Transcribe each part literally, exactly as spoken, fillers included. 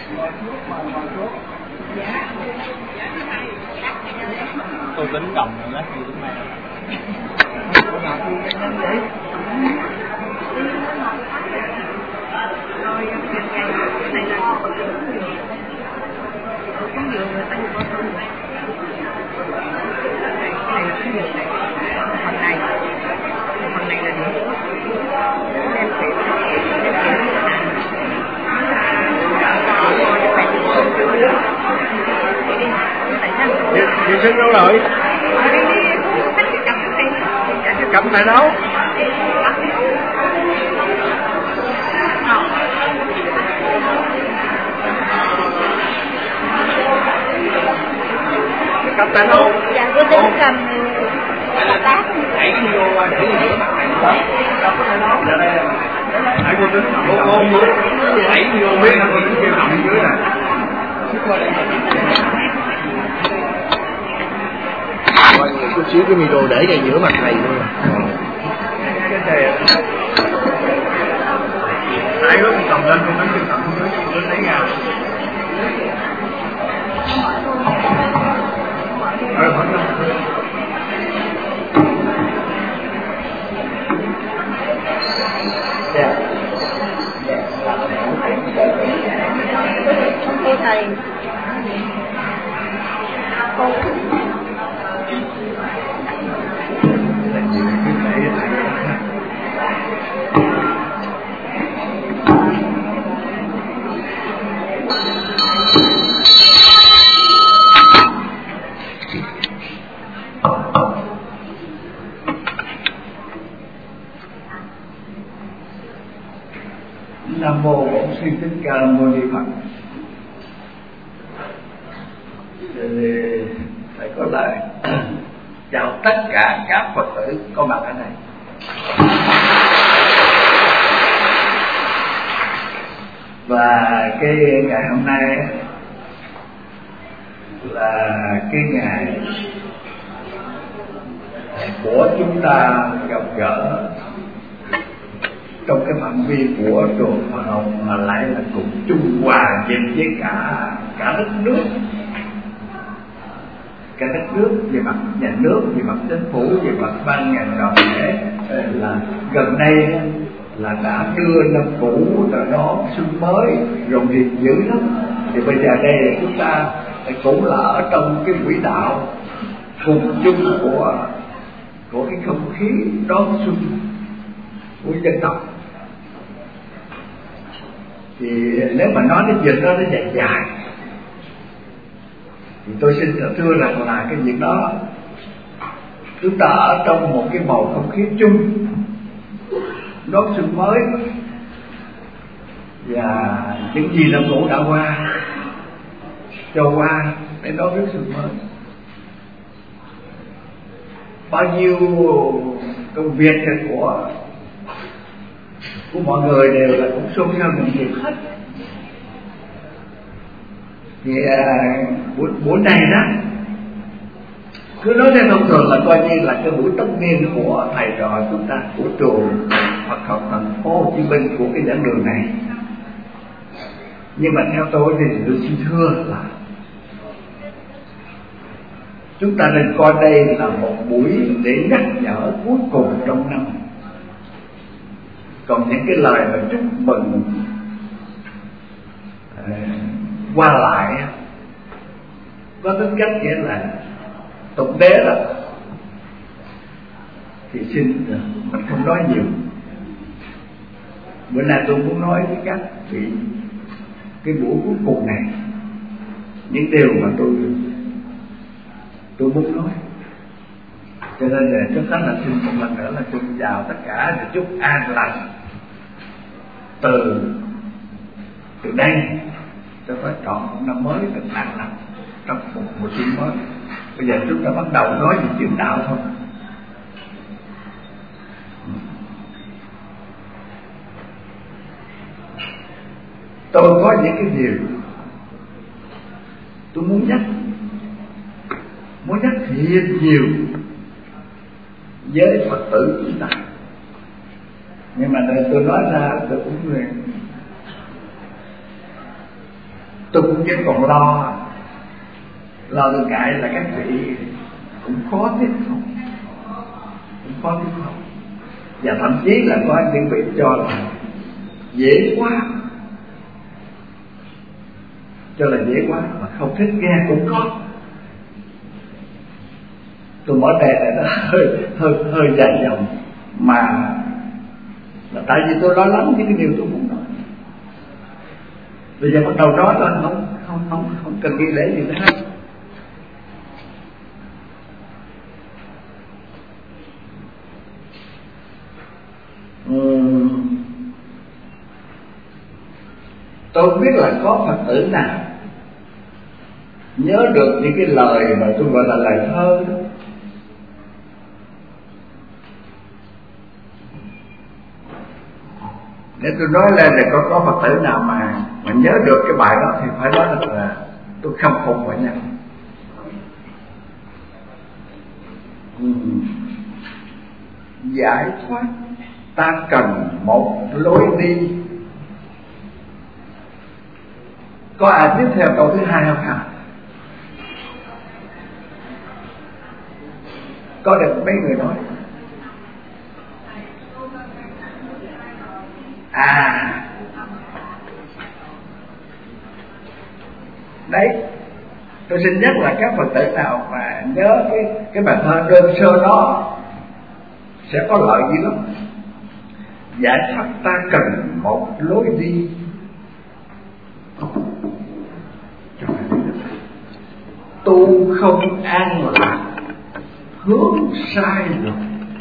Tôi tính đồng nữa lát gì cũng may. Con dừa người ta dùng bao nhiêu? Cái này là cái dừa này, phần này, phần này là dừa. Đem cái Chị Sinh đâu rồi? Cầm tại đâu? Cầm tại đâu? Dạ tôi tính cầm tác. Đẩy cái vô qua để giữa mặt này đó. Đâu có thể nói. Hãy cô tính cô cô muốn đẩy vô biết là cô tính kêu nằm dưới này. Mọi người chút xíu cái micro để ngay giữa mặt này luôn. Cái này ai lúc cầm lên con tính cầm xuống dưới con tính lấy ra. Rồi vẫn không. Cô thầy cô Nam mô Bổn Sư Thích Ca Mâu Ni Phật. Thì phải có lời chào tất cả các Phật tử có mặt ở đây. Và cái ngày hôm nay là cái ngày của chúng ta gặp gỡ trong cái phạm vi của trường Phật học, mà lại là cùng chung hòa dịp với cả cả đất nước, cả đất nước về mặt nhà nước, về mặt chính phủ, về mặt ban ngành đoàn thể. Là gần đây là đã đưa năm cũ rồi nó xuân mới rộn rịp dữ lắm. Thì bây giờ đây là chúng ta cũng là ở trong cái quỹ đạo cùng chung của của cái không khí đón xuân của dân tộc. Thì nếu mà nói cái việc đó nó dài dài thì tôi xin thưa rằng là cái việc đó chúng ta ở trong một cái bầu không khí chung đón xuân mới, và những gì năm cũ đã qua cho qua để đón rước xuân mới. Bao nhiêu công việc của của mọi người đều là cũng xôn xao những việc hết. Thì à, buổi, buổi này đó cứ nói theo thông thường là coi như là cái buổi tất niên của thầy trò chúng ta, của trường Phật học thành phố Hồ Chí Minh, của cái giảng đường này. Nhưng mà theo tôi thì tôi xin thưa là chúng ta nên coi đây là một buổi để nhắc nhở cuối cùng trong năm. Còn những cái lời mà chúc mừng uh, qua lại có tính cách nghĩa là tục đế đó, thì xin uh, mình không nói nhiều. Bữa nay tôi muốn nói với các vị cái buổi cuối cùng này những điều mà tôi tôi muốn nói. Cho nên là trước hết là xin một lần nữa là tôi chào tất cả và chúc an lành từ từ đây cho tới trọn năm mới được an lành trong một mùa xuân mới. Bây giờ chúng ta bắt đầu nói về chuyện đạo thôi. Tôi có những cái điều tôi muốn nhắc, muốn nhắc thiệt nhiều với Phật tử chúng ta. Nhưng mà tôi nói ra tôi cũng tôi cũng vẫn còn lo lo tôi ngại là các vị cũng khó tiếp thu, cũng khó tiếp thu, và thậm chí là có những vị cho là dễ quá, cho là dễ quá mà không thích nghe cũng có. Tôi mở đề này nó hơi hơi hơi dài dòng, mà là tại vì tôi lo lắng những cái điều tôi muốn nói. Bây giờ bắt đầu nói thôi, không không không không cần ghi lễ gì nữa hết. Uhm, tôi không biết là có Phật tử nào nhớ được những cái lời mà tôi gọi là lời thơ đó. Nếu tôi nói lên là có có Phật tử nào mà mà nhớ được cái bài đó thì phải nói là, là tôi khâm phục mọi nhân. Uhm. Giải thoát ta cần một lối đi. Có ai tiếp theo câu thứ hai không hả? Có được mấy người nói. À, đấy, tôi xin nhắc là các Phật tử nào mà nhớ cái cái bài thơ đơn sơ đó sẽ có lợi gì lắm. Giải thoát ta cần một lối đi. Tu không an lạc hướng sai rồi.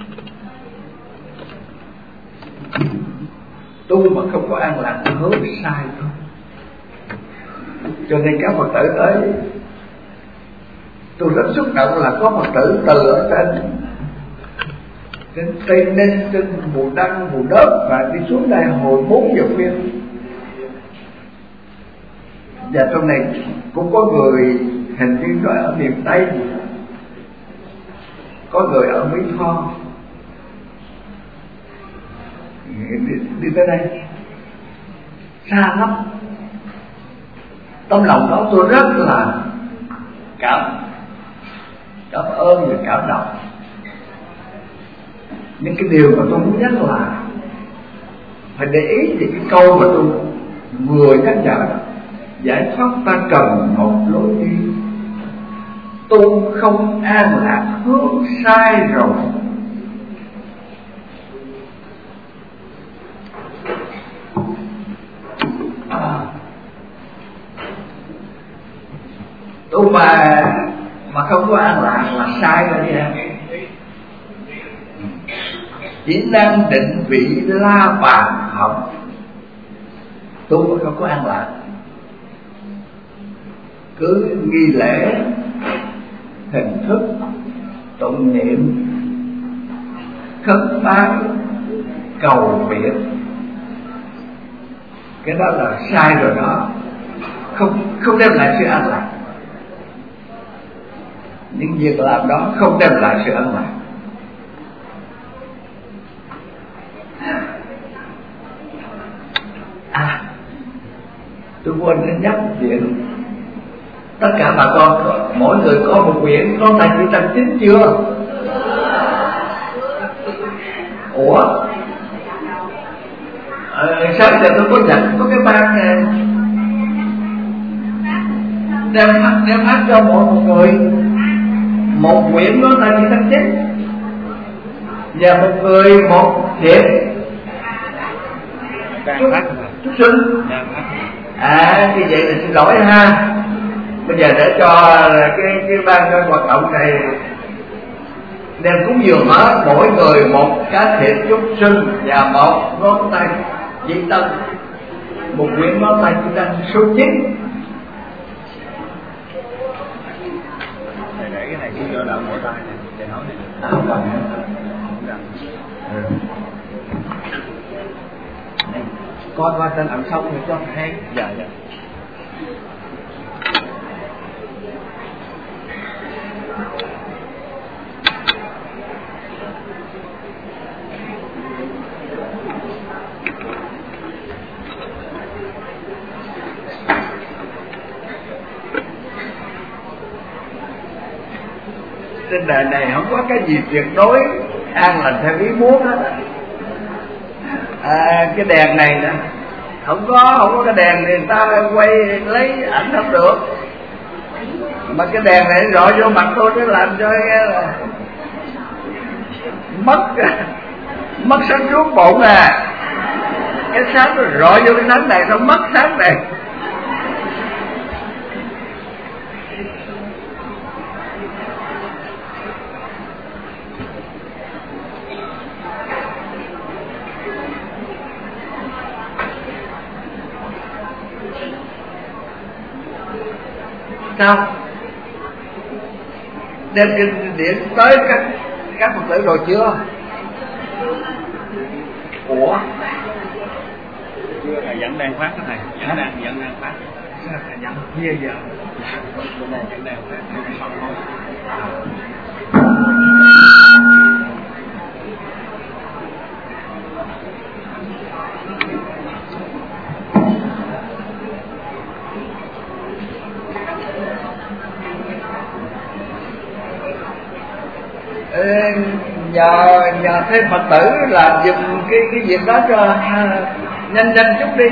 Tu mà không có an lạc hướng sai thôi. Cho nên các Phật tử tới, tôi rất xúc động là có Phật tử từ ở trên trên Tây Ninh, trên Bù Đăng, Bù Đớp và đi xuống đây hồi bốn giờ khuya. Và trong này cũng có người hình như nói ở miền Tây, có người ở Mỹ Tho, đi, đi tới đây xa lắm. Trong lòng đó tôi rất là cảm cảm ơn và cảm động. Nhưng cái điều mà tôi muốn nhắc là phải để ý thì cái câu mà tôi vừa nhắc nhở đó: giải thoát ta cần một lối đi. Tu không an lạc hướng sai rồi. À, tu mà mà không có an lạc là sai rồi nha. Chỉ năng định vị la bàn học. Tu mà không có an lạc, cứ nghi lễ hình thức tụng niệm khấn bái cầu nguyện, cái đó là sai rồi đó, không không đem lại sự an lạc. Những việc làm đó không đem lại sự an lạc. À, tôi quên đến nhắc chuyện. Tất cả bà con, mỗi người có một quyển có tài chỉ tâm chính chưa? Ủa? À, sao giờ tôi có dặn có cái ban này đem phát đem phát cho mỗi một người một quyển có tài chỉ tâm chính, và một người một thiệp chúc sinh. À, như vậy là xin lỗi ha. Bây giờ để cho cái cái ban cái hoạt động này đem cúng dường hết, mỗi người một cá thiệp chúc sinh và một ngón tay chỉ tân, một quyển ngón tay chỉ tân số chín. Để cái này cũng vô đỡ mỗi tay này để nói này. À, không cần. Ừ. Coi qua tên ẩn xong rồi cho hay. Dạ dạ. trên đời này không có cái gì tuyệt đối an lành theo ý muốn hết. À, cái đèn này nè, không có không có cái đèn thì người ta quay lấy ảnh không được, mà cái đèn này rọi vô mặt tôi nó làm cho cái mất mất sáng suốt bụng à. Cái sáng nó rọi vô cái nắng này nó mất sáng này. Sao đem kinh điển tới các các Phật tử rồi chưa? Ủa chưa, thầy vẫn đang phát cái thầy, vẫn đang vẫn đang phát. sao thầy nhận kia giờ? Vẫn đang vẫn đang phát, xong thôi. Ê, nhờ nhờ thêm Phật tử làm giùm cái cái việc đó cho à, nhanh nhanh chút đi.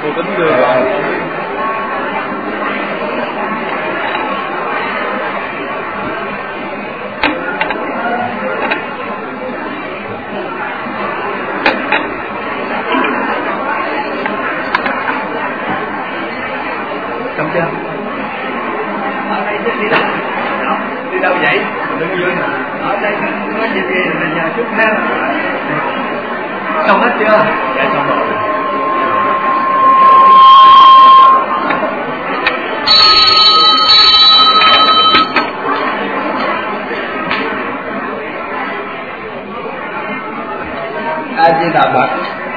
cô tính đưa vào. Xong chưa? Ở đây đi đâu? Đó, đi đâu vậy? Đừng vui nè. Ở đây có gì gì là nhờ chút ha. Xong hết chưa? Dạ xong rồi. A Di Đà Phật.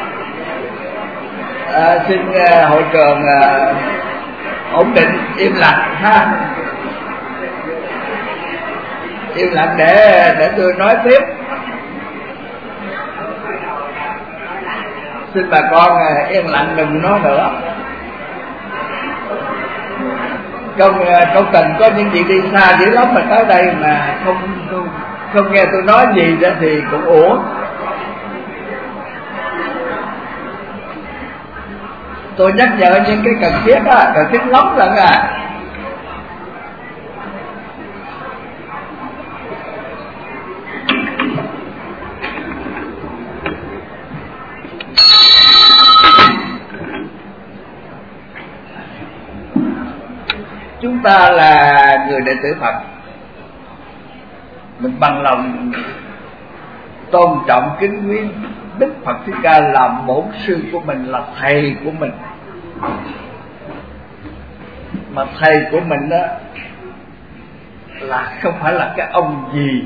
À, xin uh, hội trường uh, ổn định im lặng ha, im lặng để để tôi nói tiếp. Xin bà con uh, im lặng đừng nói nữa. Trong uh, trong tình có những vị đi xa dữ lắm mà tới đây mà không không, không nghe tôi nói gì đó thì cũng uổng. Tôi nhắc nhở những cái cần thiết á, cần thiết lắm lận à. Chúng ta là người đệ tử Phật, mình bằng lòng tôn trọng kính quý Đức Phật Thích Ca làm bổn sư của mình, là thầy của mình. Mà thầy của mình đó là không phải là cái ông gì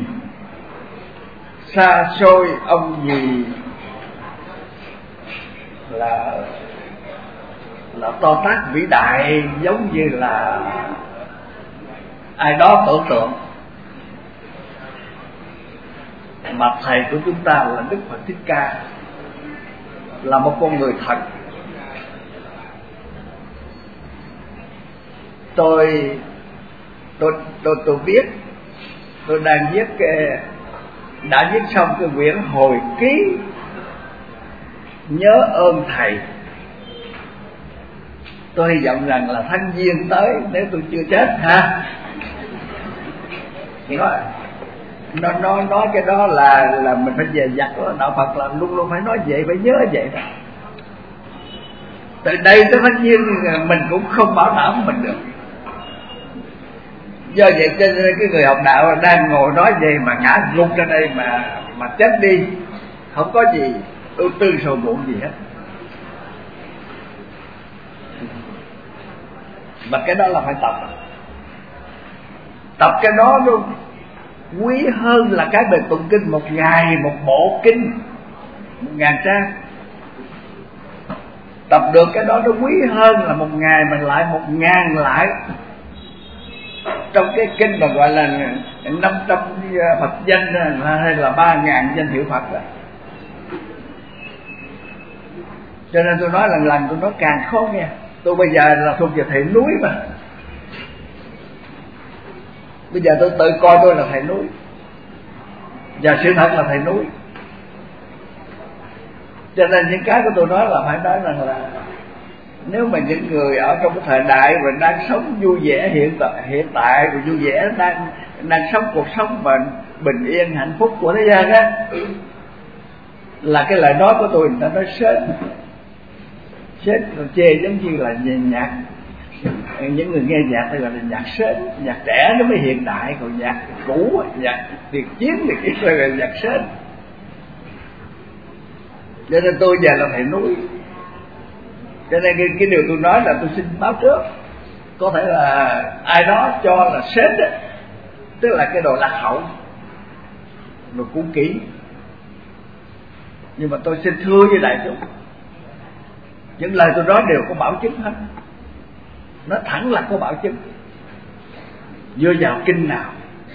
xa xôi, ông gì là là to tát vĩ đại giống như là ai đó tưởng tượng. Mà thầy của chúng ta là Đức Phật Thích Ca, là một con người thật. Tôi tôi tôi tôi viết, tôi đang viết cái, đã viết xong cái quyển hồi ký nhớ ơn thầy. Tôi hy vọng rằng là tháng Giêng tới, nếu tôi chưa chết ha, nói nó nói nói cái đó là là mình phải về dặt đó. Đạo Phật là luôn luôn phải nói vậy, phải nhớ vậy đó. Từ đây tới tháng Giêng mình cũng không bảo đảm mình được. Do vậy cho nên cái người học đạo đang ngồi nói vậy mà ngã gục ra đây mà mà chết đi, không có gì ưu tư sầu muộn gì hết. Mà cái đó là phải tập. Tập cái đó luôn quý hơn là cái bài tụng kinh một ngày một bộ kinh một ngàn trang. Tập được cái đó nó quý hơn là một ngày mình lại một ngàn lại trong cái kinh mà gọi là năm trăm Phật danh hay là ba ngàn danh hiệu Phật đó. Cho nên tôi nói lần lần tôi nói càng khó nghe. Tôi bây giờ là thuộc về thầy núi mà. Bây giờ tôi tự coi tôi là thầy núi, và sự thật là thầy núi. Cho nên những cái của tôi nói là phải nói rằng là nếu mà những người ở trong cái thời đại mà đang sống vui vẻ hiện tại, hiện tại và vui vẻ đang đang sống cuộc sống mà bình yên hạnh phúc của thế gian á, là cái lời nói của tôi người ta nói sến, sến chê giống như là nhạc. Những người nghe nhạc thì gọi là nhạc sến, nhạc trẻ nó mới hiện đại, còn nhạc cũ, nhạc tiền chiến thì cái gọi là nhạc sến. Cho nên tôi giờ là thầy núi. Cho nên cái, cái điều tôi nói là tôi xin báo trước. Có thể là ai đó cho là sến đó, tức là cái đồ lạc hậu, đồ cũ kỹ. Nhưng mà tôi xin thưa với đại chúng, những lời tôi nói đều có bảo chứng hết. Nó thẳng là có bảo chứng. Dựa vào kinh nào,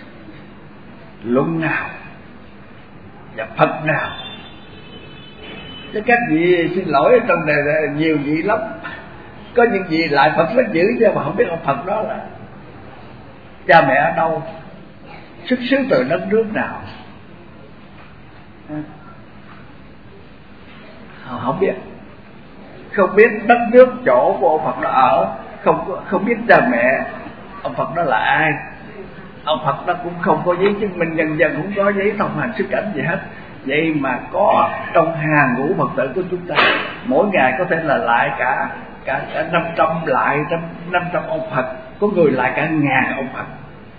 luận nào và Phật nào. Chứ các vị xin lỗi, trong này nhiều vị lắm. Có những vị lại Phật rất dữ chứ mà không biết ông Phật đó là cha mẹ ở đâu, xuất xứ từ đất nước nào, họ không biết. không biết đất nước chỗ của ông Phật đó ở, không không biết cha mẹ ông Phật đó là ai. Ông Phật đó cũng không có giấy chứng minh nhân dân, cũng có giấy thông hành xuất cảnh gì hết. Vậy mà có trong hàng ngũ Phật tử của chúng ta, mỗi ngày có thể là lại cả cả cả năm trăm lại năm trăm ông Phật, có người lại cả ngàn ông Phật.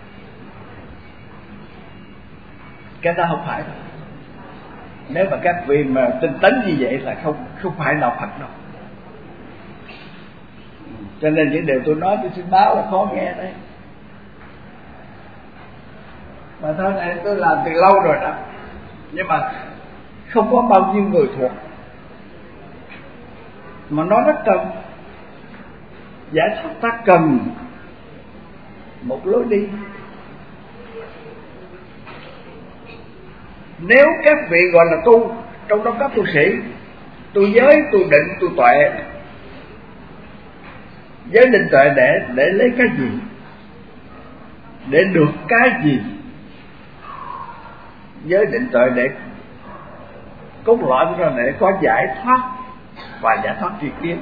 Cái đó không phải đâu. Nếu mà các vị mà tinh tấn như vậy là không không phải là Phật đâu. Cho nên những điều tôi nói tôi xin báo là khó nghe đấy. Mà thôi này tôi làm từ lâu rồi đó, nhưng mà không có bao nhiêu người thuộc. Mà nó rất cần giải thoát, ta cần một lối đi. Nếu các vị gọi là tu, trong đó các tu sĩ tu giới, tu định, tu tuệ. Giới định tuệ để để lấy cái gì? Để được cái gì? Giới định tuệ để cốt lõi của nó để có giải thoát và giải thoát tri kiến.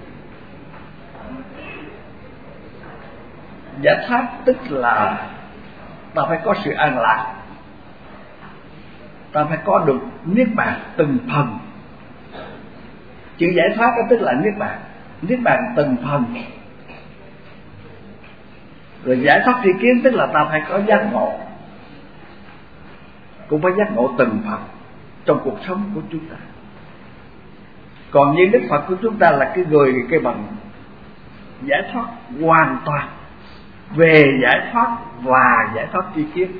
Giải thoát tức là ta phải có sự an lạc, ta phải có được niết bàn từng phần. Chữ giải thoát đó tức là niết bàn, niết bàn từng phần. Rồi giải thoát tri kiến tức là ta phải có giác ngộ, cũng phải giác ngộ từng phần trong cuộc sống của chúng ta. Còn như Đức Phật của chúng ta là cái người cái bằng giải thoát hoàn toàn, về giải thoát và giải thoát tri kiến.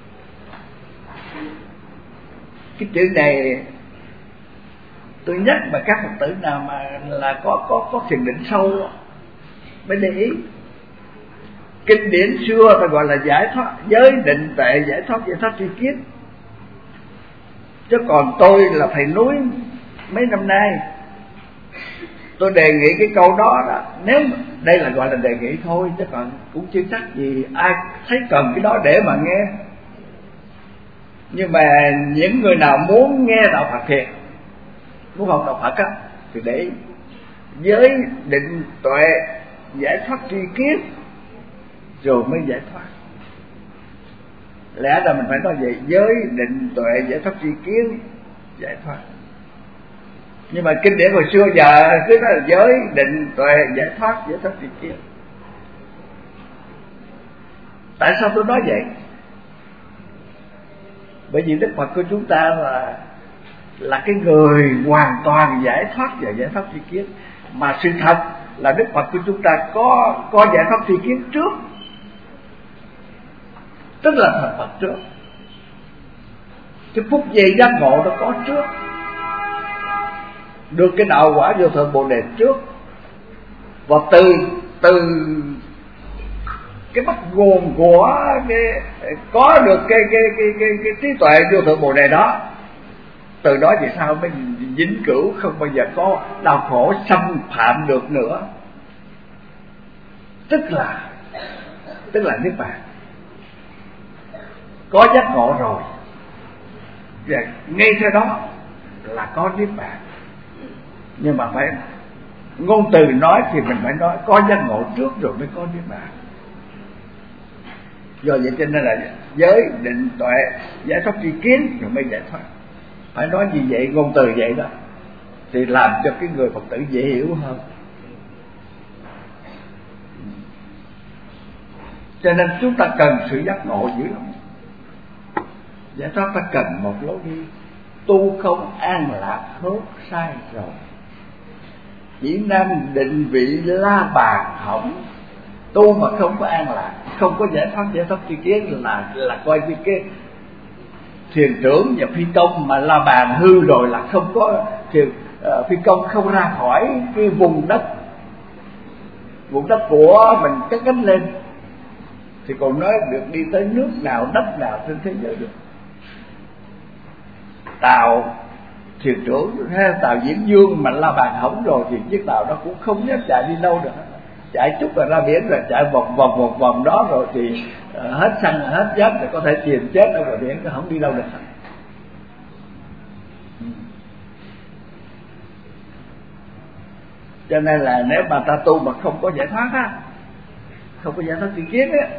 Cái chữ này tôi nhắc mà các Phật tử nào mà là có có có thiền định sâu mới để ý. Kinh điển xưa ta gọi là giải thoát giới định tuệ, giải thoát giải thoát tri kiến. Chứ còn tôi là thầy núi mấy năm nay, tôi đề nghị cái câu đó đó. Nếu đây là gọi là đề nghị thôi, chứ còn cũng chưa chắc gì ai thấy cần cái đó để mà nghe. Nhưng mà những người nào muốn nghe đạo Phật thiệt, muốn học đạo Phật á, thì để giới định tuệ giải thoát tri kiến rồi mới giải thoát. Lẽ ra mình phải nói vậy, giới định tuệ giải thoát tri kiến giải thoát. Nhưng mà kinh điển hồi xưa giờ cứ nói là giới định tuệ giải thoát giải thoát tri kiến. Tại sao tôi nói vậy? Bởi vì Đức Phật của chúng ta là là cái người hoàn toàn giải thoát và giải thoát tri kiến. Mà sự thật là Đức Phật của chúng ta có có giải thoát tri kiến trước, tức là thành Phật trước. Cái phút giây giác ngộ nó có trước, được cái đạo quả vô thượng Bồ Đề trước. Và từ từ cái bắt nguồn của cái có được cái cái cái cái, cái trí tuệ vô thượng Bồ Đề đó, từ đó về sau mới vĩnh cửu không bao giờ có đau khổ xâm phạm được nữa. Tức là tức là niết bàn. Có giác ngộ rồi, và ngay theo đó là có niết bàn. Nhưng mà phải ngôn từ nói thì mình phải nói có giác ngộ trước rồi mới có niết bàn. Do vậy cho nên là giới định tuệ giải thoát tri kiến rồi mới giải thoát. Phải nói như vậy, ngôn từ vậy đó, thì làm cho cái người Phật tử dễ hiểu hơn. Cho nên chúng ta cần sự giác ngộ dữ lắm. Giải thoát ta cần một lối đi. Tu không an lạc hốt sai rồi, chỉ nên định vị la bàn hỏng. Tu mà không có an lạc, không có giải thoát giải thoát tri kiến là là coi như cái thuyền trưởng và phi công mà la bàn hư rồi là không có thuyền, uh, phi công không ra khỏi cái vùng đất vùng đất của mình cất cánh lên thì còn nói được đi tới nước nào đất nào trên thế giới được. Tàu thuyền trưởng hay tàu Diễn Dương mà la bàn hỏng rồi thì chiếc tàu đó cũng không dám chạy đi đâu được. Chạy chút là ra biển rồi, chạy vòng vòng vòng vòng đó rồi thì uh, hết xăng hết giáp thì có thể chìm chết ở ngoài biển, nó không đi đâu được. Cho nên là nếu mà ta tu mà không có giải thoát á, không có giải thoát tri kiến á,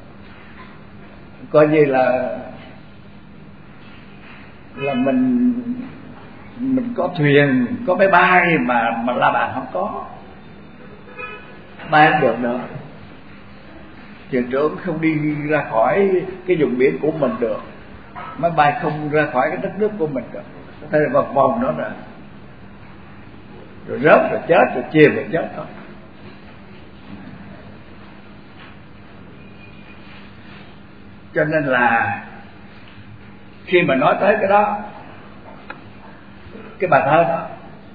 coi như là là mình mình có thuyền, có máy bay mà mà La Bàn không có, bay không được nữa. Thuyền trưởng không đi ra khỏi cái vùng biển của mình được, máy bay không ra khỏi cái đất nước của mình được, có thể là vòng vòng đó rồi, rồi rớt rồi chết, rồi chìm rồi chết thôi. Cho nên là khi mà nói tới cái đó, cái bài thơ đó,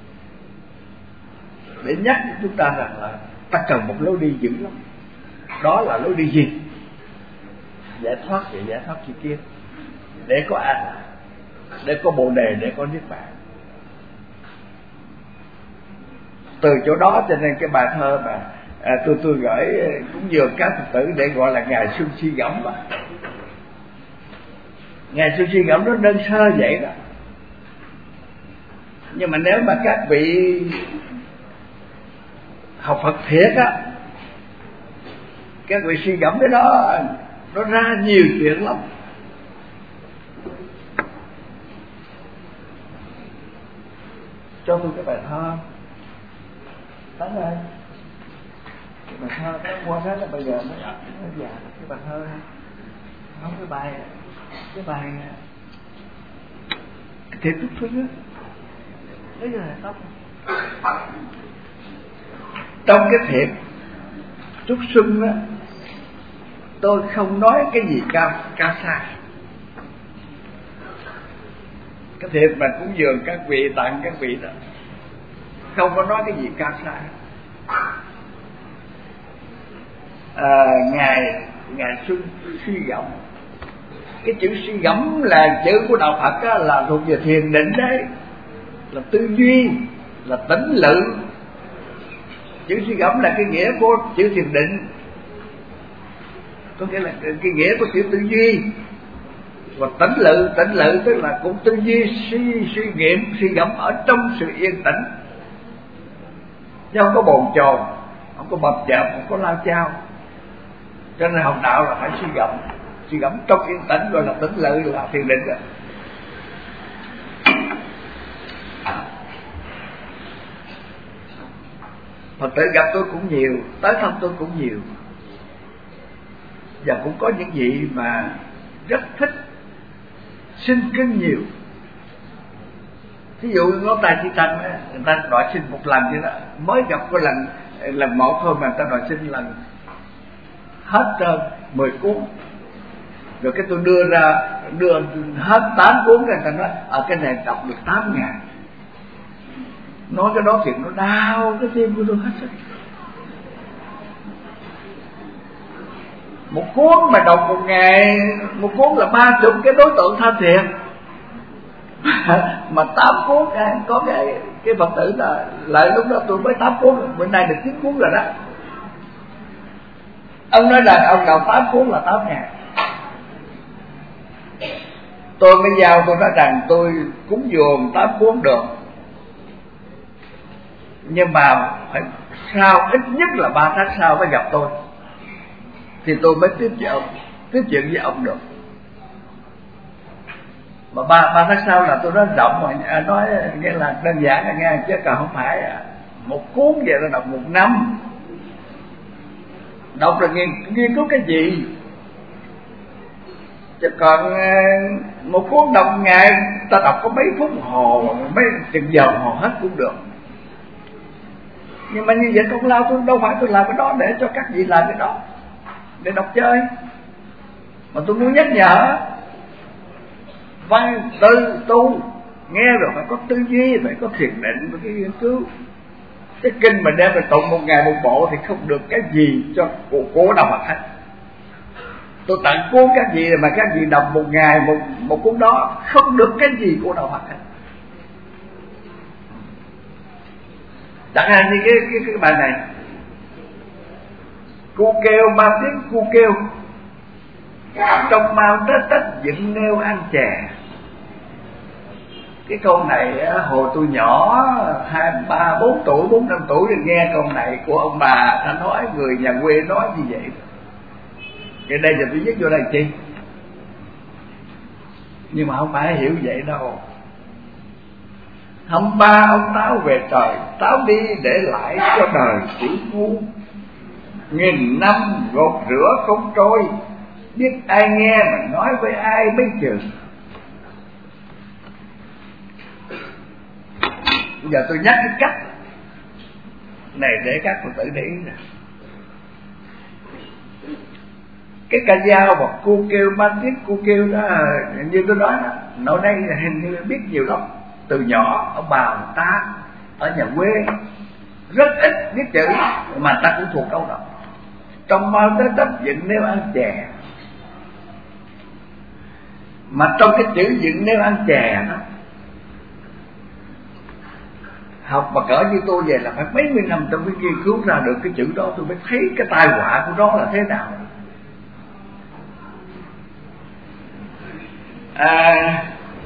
để nhắc chúng ta rằng là ta cần một lối đi dữ lắm. Đó là lối đi gì? Giải thoát và giải thoát tri kiến, để có an, để có bồ đề, để có niết bàn. Từ chỗ đó cho nên cái bài thơ mà à, tôi tôi gửi cũng vừa các Phật tử để gọi là Ngài Xuân Suy Gẫm đó. Ngài Xuân Suy Gẫm nó đơn sơ vậy đó, nhưng mà nếu mà các vị học Phật thiệt á, các vị suy gẫm cái đó, nó ra nhiều chuyện lắm. Cho tôi cái bài thơ Tấn ơi, cái bài thơ đó qua hết là bây giờ nó nó già cái bài thơ này. Không, cái bài cái bài cái thiệp trúc xuân á, đấy là tóc. Trong cái thiệp trúc xuân á, tôi không nói cái gì cao cao xa. Cái thiệp mà cúng dường các vị, tặng các vị đó, không có nói cái gì cao xa. À, ngài ngài Xuân Suy Gẫm, cái chữ suy gẫm là chữ của đạo Phật á, là thuộc về thiền định đấy, là tư duy, là tĩnh lự. Chữ suy gẫm là cái nghĩa của chữ thiền định, có nghĩa là cái nghĩa của chữ tư duy. Và tĩnh lự, tĩnh lự tức là cũng tư duy, suy suy nghiệm, suy gẫm ở trong sự yên tĩnh, chứ không có bồn chồn, không có bập chợp, không có lao chao. Cho nên học đạo là phải suy gẫm, suy gẫm trong yên tĩnh, gọi là tĩnh lự, là thiền định đó. Phật tử gặp tôi cũng nhiều, tới thăm tôi cũng nhiều, và cũng có những vị mà rất thích xin kinh nhiều. Ví dụ ngón tay chỉ tăng á, người ta đòi xin một lần vậy đó, mới gặp có lần lần một thôi mà người ta đòi xin lần hết trơn mười cuốn. Rồi cái tôi đưa ra đưa hết tám cuốn, người ta nói ở cái này đọc được tám ngàn. Nói cái đó thì nó đau cái tim của tôi hết sức. Một cuốn mà đọc một ngày, một cuốn là ba chục cái đối tượng tham thiền, mà tám cuốn có cái cái Phật tử là lại lúc đó tôi mới tám cuốn, bữa nay được chín cuốn rồi đó. Ông nói rằng ông đọc tám cuốn là tám ngàn. Tôi mới giao, tôi nói rằng tôi cúng dường tám cuốn được, nhưng mà phải sau ít nhất là ba tháng sau mới gặp tôi, thì tôi mới tiếp chuyện ông, tiếp chuyện với ông được. Mà ba ba tháng sau là tôi nói rộng mà, nói nghe là đơn giản là nghe, chứ còn không phải một cuốn vậy là đọc một năm. Đọc là nghiên, nghiên cứu cái gì, chứ còn một cuốn đọc ngày ta đọc có mấy phút hồ, mấy chừng giờ hồ hết cũng được. Nhưng mà như vậy công lao tôi đâu phải tôi làm cái đó để cho các vị làm cái đó để đọc chơi, mà tôi muốn nhắc nhở văn tư tu nghe rồi phải có tư duy, phải có thiền định, phải có nghiên cứu. Cái kinh mà đem về tụng một ngày một bộ thì không được cái gì cho của, của đạo Phật hết. Tôi tặng cuốn các vị mà các vị đọc một ngày một một cuốn đó không được cái gì của đạo Phật hết. Chẳng hạn như cái cái cái bài này, cu kêu ba tiếng cu kêu, trong mau tết tết dựng nêu ăn chè. Cái câu này hồi tôi nhỏ hai ba bốn tuổi bốn năm tuổi thì nghe câu này của ông bà ta nói, người nhà quê nói như vậy. Cái đây giờ tôi viết vô đây chi, nhưng mà không phải hiểu vậy đâu. Hăm ba ông Táo về trời, Táo đi để lại cho đời tiểu phu. Nghìn năm gột rửa không trôi, biết ai nghe mà nói với ai mấy chừng. Bây giờ tôi nhắc cái cách này để các Phật tử để ý nè. Cái ca dao và cu kêu ba tiết cu kêu đó, như tôi nói đó, nội đây hình như biết nhiều lắm. Từ nhỏ ông bà người ta ở nhà quê rất ít biết chữ, mà ta cũng thuộc câu đó. Trong bao tới đất dựng nêu ăn chè, mà trong cái chữ dựng nêu ăn chè đó, học mà cỡ như tôi về là phải mấy mươi năm tôi mới nghiên cứu ra được cái chữ đó, tôi mới thấy cái tai họa của nó là thế nào. À,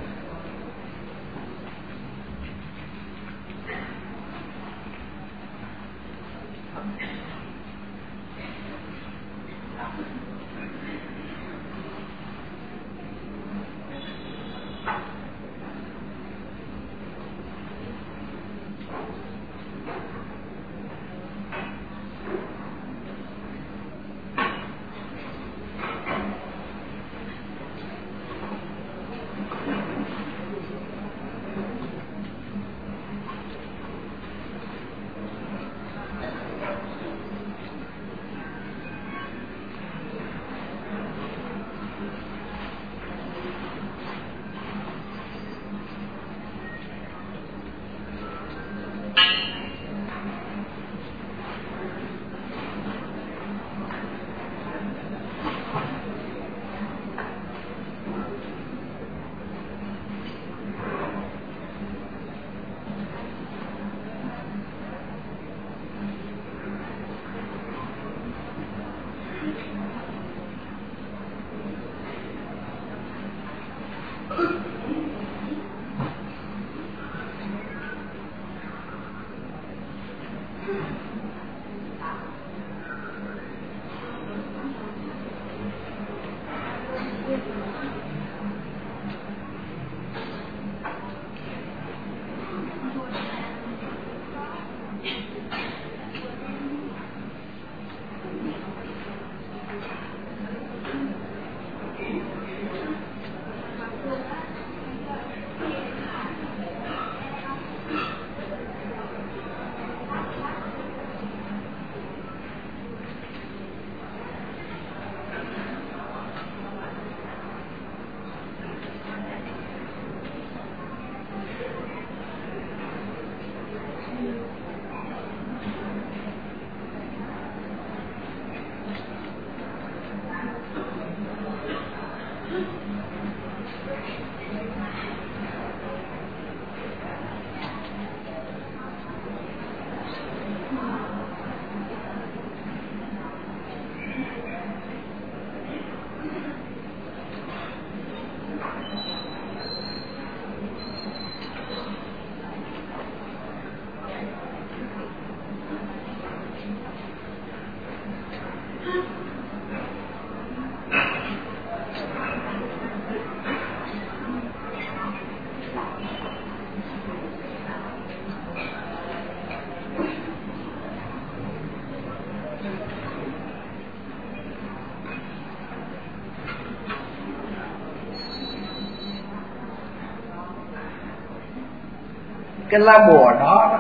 cái lá bùa đó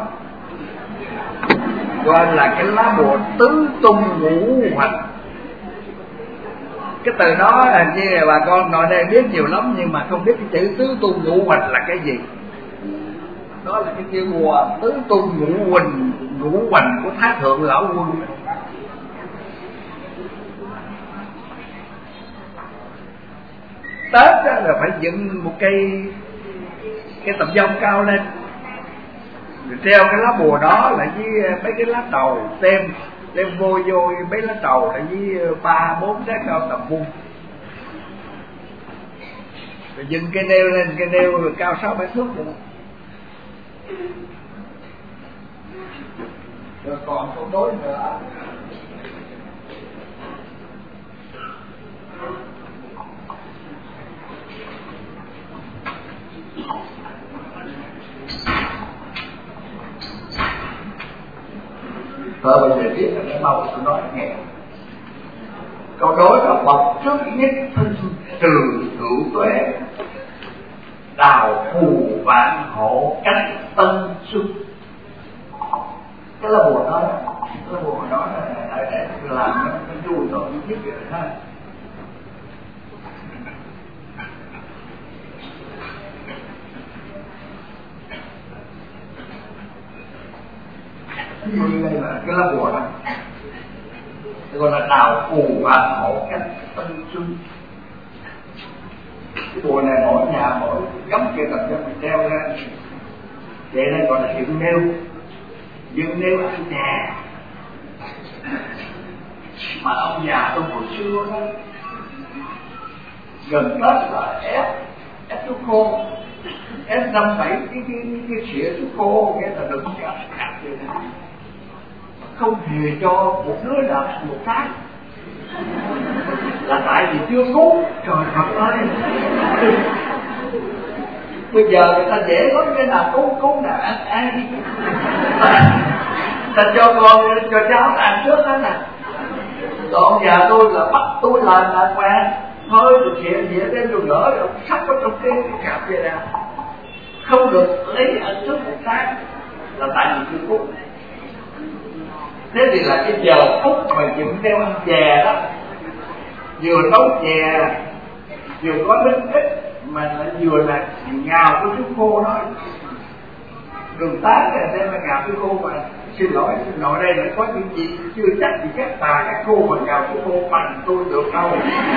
gọi là cái lá bùa tứ tung ngũ hoạch. Cái từ đó hình như là bà con nội đây biết nhiều lắm, nhưng mà không biết cái chữ tứ tung ngũ hoạch là cái gì. Đó là cái chữ bùa tứ tung ngũ huỳnh ngũ hoành của Thái Thượng Lão Quân. Tết đó là phải dựng một cây cái tầm dông cao lên, rồi treo cái lá bùa đó là với mấy cái lá trầu, tem đem vô vô mấy lá trầu là với ba bốn trái cao tầm vuông, rồi dựng cái nêu lên, cái nêu rồi cao sáu bảy thước rồi đó. Rồi còn câu đối nữa. Thôi bây giờ tiếp là cái màu tôi nói nghe. Câu đối là bậc trước nhất thân từ hữu tuệ, đào phù vạn hộ cách tân xuất. Cái là buồn nói đó, cái là buồn nói là để làm nó nó vui rồi nhất vậy ha. Ví dụ như đây là cái lá bùa đó, gọi là đào phù vạn hộ cách tân xuân. Cái bùa này mỗi nhà mỗi góc kia tập cho mình treo ra, vậy nên gọi là dựng nêu, dựng nêu ăn nhà. Mà ông già tôi hồi xưa đó, gần Tết là ép ép thuốc khô, ép năm bảy cái cái cái xỉa thuốc khô, nghĩa là đừng cho cặp vậy nè, không hề cho một đứa nào một cái, là tại vì chưa cút. Trời Phật ơi, bây giờ người ta dễ lắm, cái nào cút cút nào ăn ăn, ta cho con cho cháu ăn trước đó nè. Còn già tôi là bắt tôi làm là quen thôi, thực hiện gì đến tôi gỡ rồi sắp ở trong cái cặp vậy nè, không được lấy ăn trước một tháng, là tại vì chưa cút. Thế thì là cái giờ phút mà dựng theo ăn chè đó, vừa nấu chè vừa có nước ít mà lại vừa là ngào cái chút khô đó, đường tán này đem là ngào cái khô mà xin lỗi xin lỗi đây là có những gì chưa chắc gì các bà các cô mà ngào cái khô bằng tôi được đâu.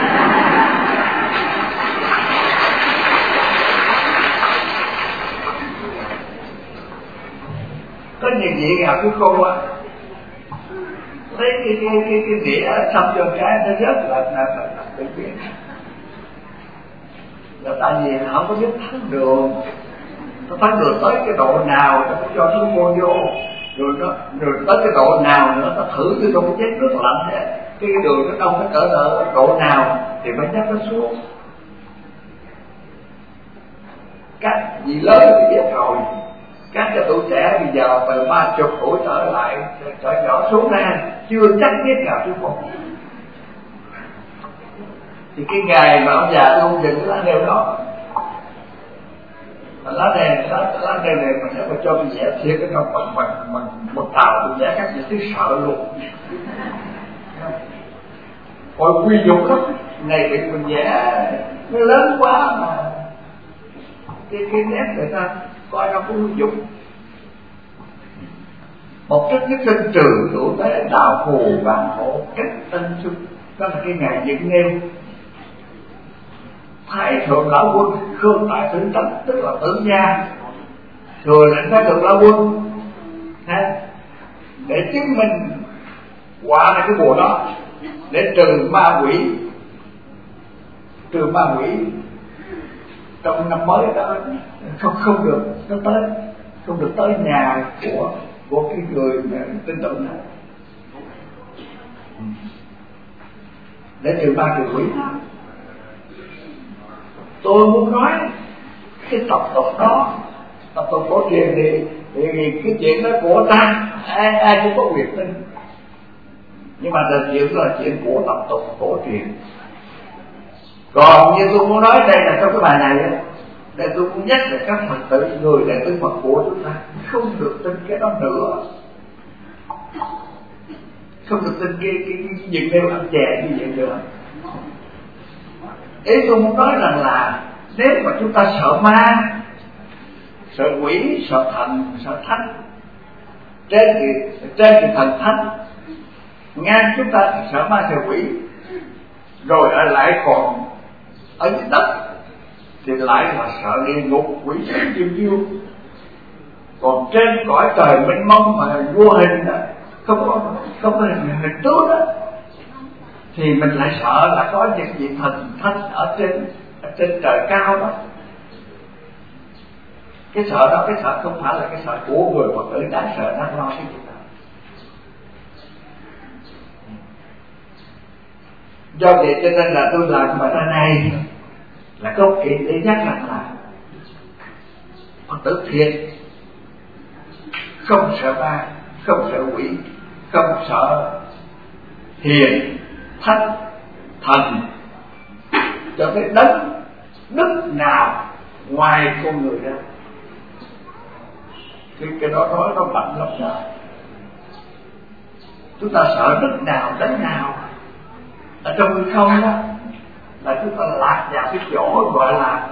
Có nhiều vị ngào cái khô á, lấy cái cái cái cái đĩa xăm cho cái nó rất là là là tự nhiên, là tại vì nó không có biết thắng đường, nó thắng đường tới cái độ nào nó mới cho số mô vô, rồi nó rồi tới cái độ nào nữa nó thử cái trong cái chén nước lạnh thế, cái đường nó đông nó cỡ độ độ nào thì mới nhắc nó xuống. Các vị lớn thì biết rồi, các cái tuổi trẻ bây giờ từ ba chục tuổi trở lại trở nhỏ xuống ra chưa chắc biết nào chứ không. Thì cái ngày mà ông già tôi không dừng cái lá nêu đó, lá đèn lá lá đèn này mà nếu mà cho tôi vẽ thiệt cái nó bằng bằng bằng một tàu tôi vẽ các vị thấy sợ luôn. Hồi quy dục lắm, này bị mình vẽ nó lớn quá mà cái cái nét người ta coi nó cũng quy dục. Một cách nhất sinh trừ đủ tế đào phù vạn hộ cách tân xuân, đó là cái ngày dựng nêu. Thái thượng lão quân khương tại thượng tánh, tức là tưởng gia thừa lệnh thái thượng lão quân ha, để chứng minh qua là cái bùa đó để trừ ma quỷ, trừ ma quỷ trong năm mới đó, không không được nó tới, không được tới nhà của của cái người tin tưởng này, để trừ ma trừ quỷ. Tôi muốn nói cái tập tục đó, tập tục cổ truyền thì, thì, thì cái chuyện đó của ta ai ai cũng có quyền tin, nhưng mà thật chuyện đó là chuyện của tập tục cổ truyền. Còn như tôi muốn nói đây là trong cái bài này á, để tôi muốn nhắc là các Phật tử, người đệ tử Phật của chúng ta không được tin cái đó nữa, không được tin cái cái cái việc nêu ăn chè như vậy nữa. Ý tôi muốn nói rằng là nếu mà chúng ta sợ ma, sợ quỷ, sợ thần, sợ thánh, trên thì trên thì thần thánh, ngang chúng ta thì sợ ma sợ quỷ, rồi ở lại còn ở dưới đất thì lại là sợ địa ngục, quỷ sanh chiêu chiêu. Còn trên cõi trời mênh mông mà vô hình đó, không có không có hình, hình tướng đó, thì mình lại sợ là có những vị thần thánh ở trên ở trên trời cao đó. Cái sợ đó, cái sợ không phải là cái sợ của người Phật tử đáng sợ đáng lo cái gì đó. Do vậy cho nên là tôi làm bài nói này là câu chuyện để nhắc lại là Phật tử thiệt không sợ ma, không sợ quỷ, không sợ hiền thánh thần, cho cái đấng đức nào ngoài con người ra. Thì cái đó nói nó mạnh lắm đó. Chúng ta sợ đức nào đấng nào ở trong hư không đó là chúng ta lạc vào cái chỗ gọi là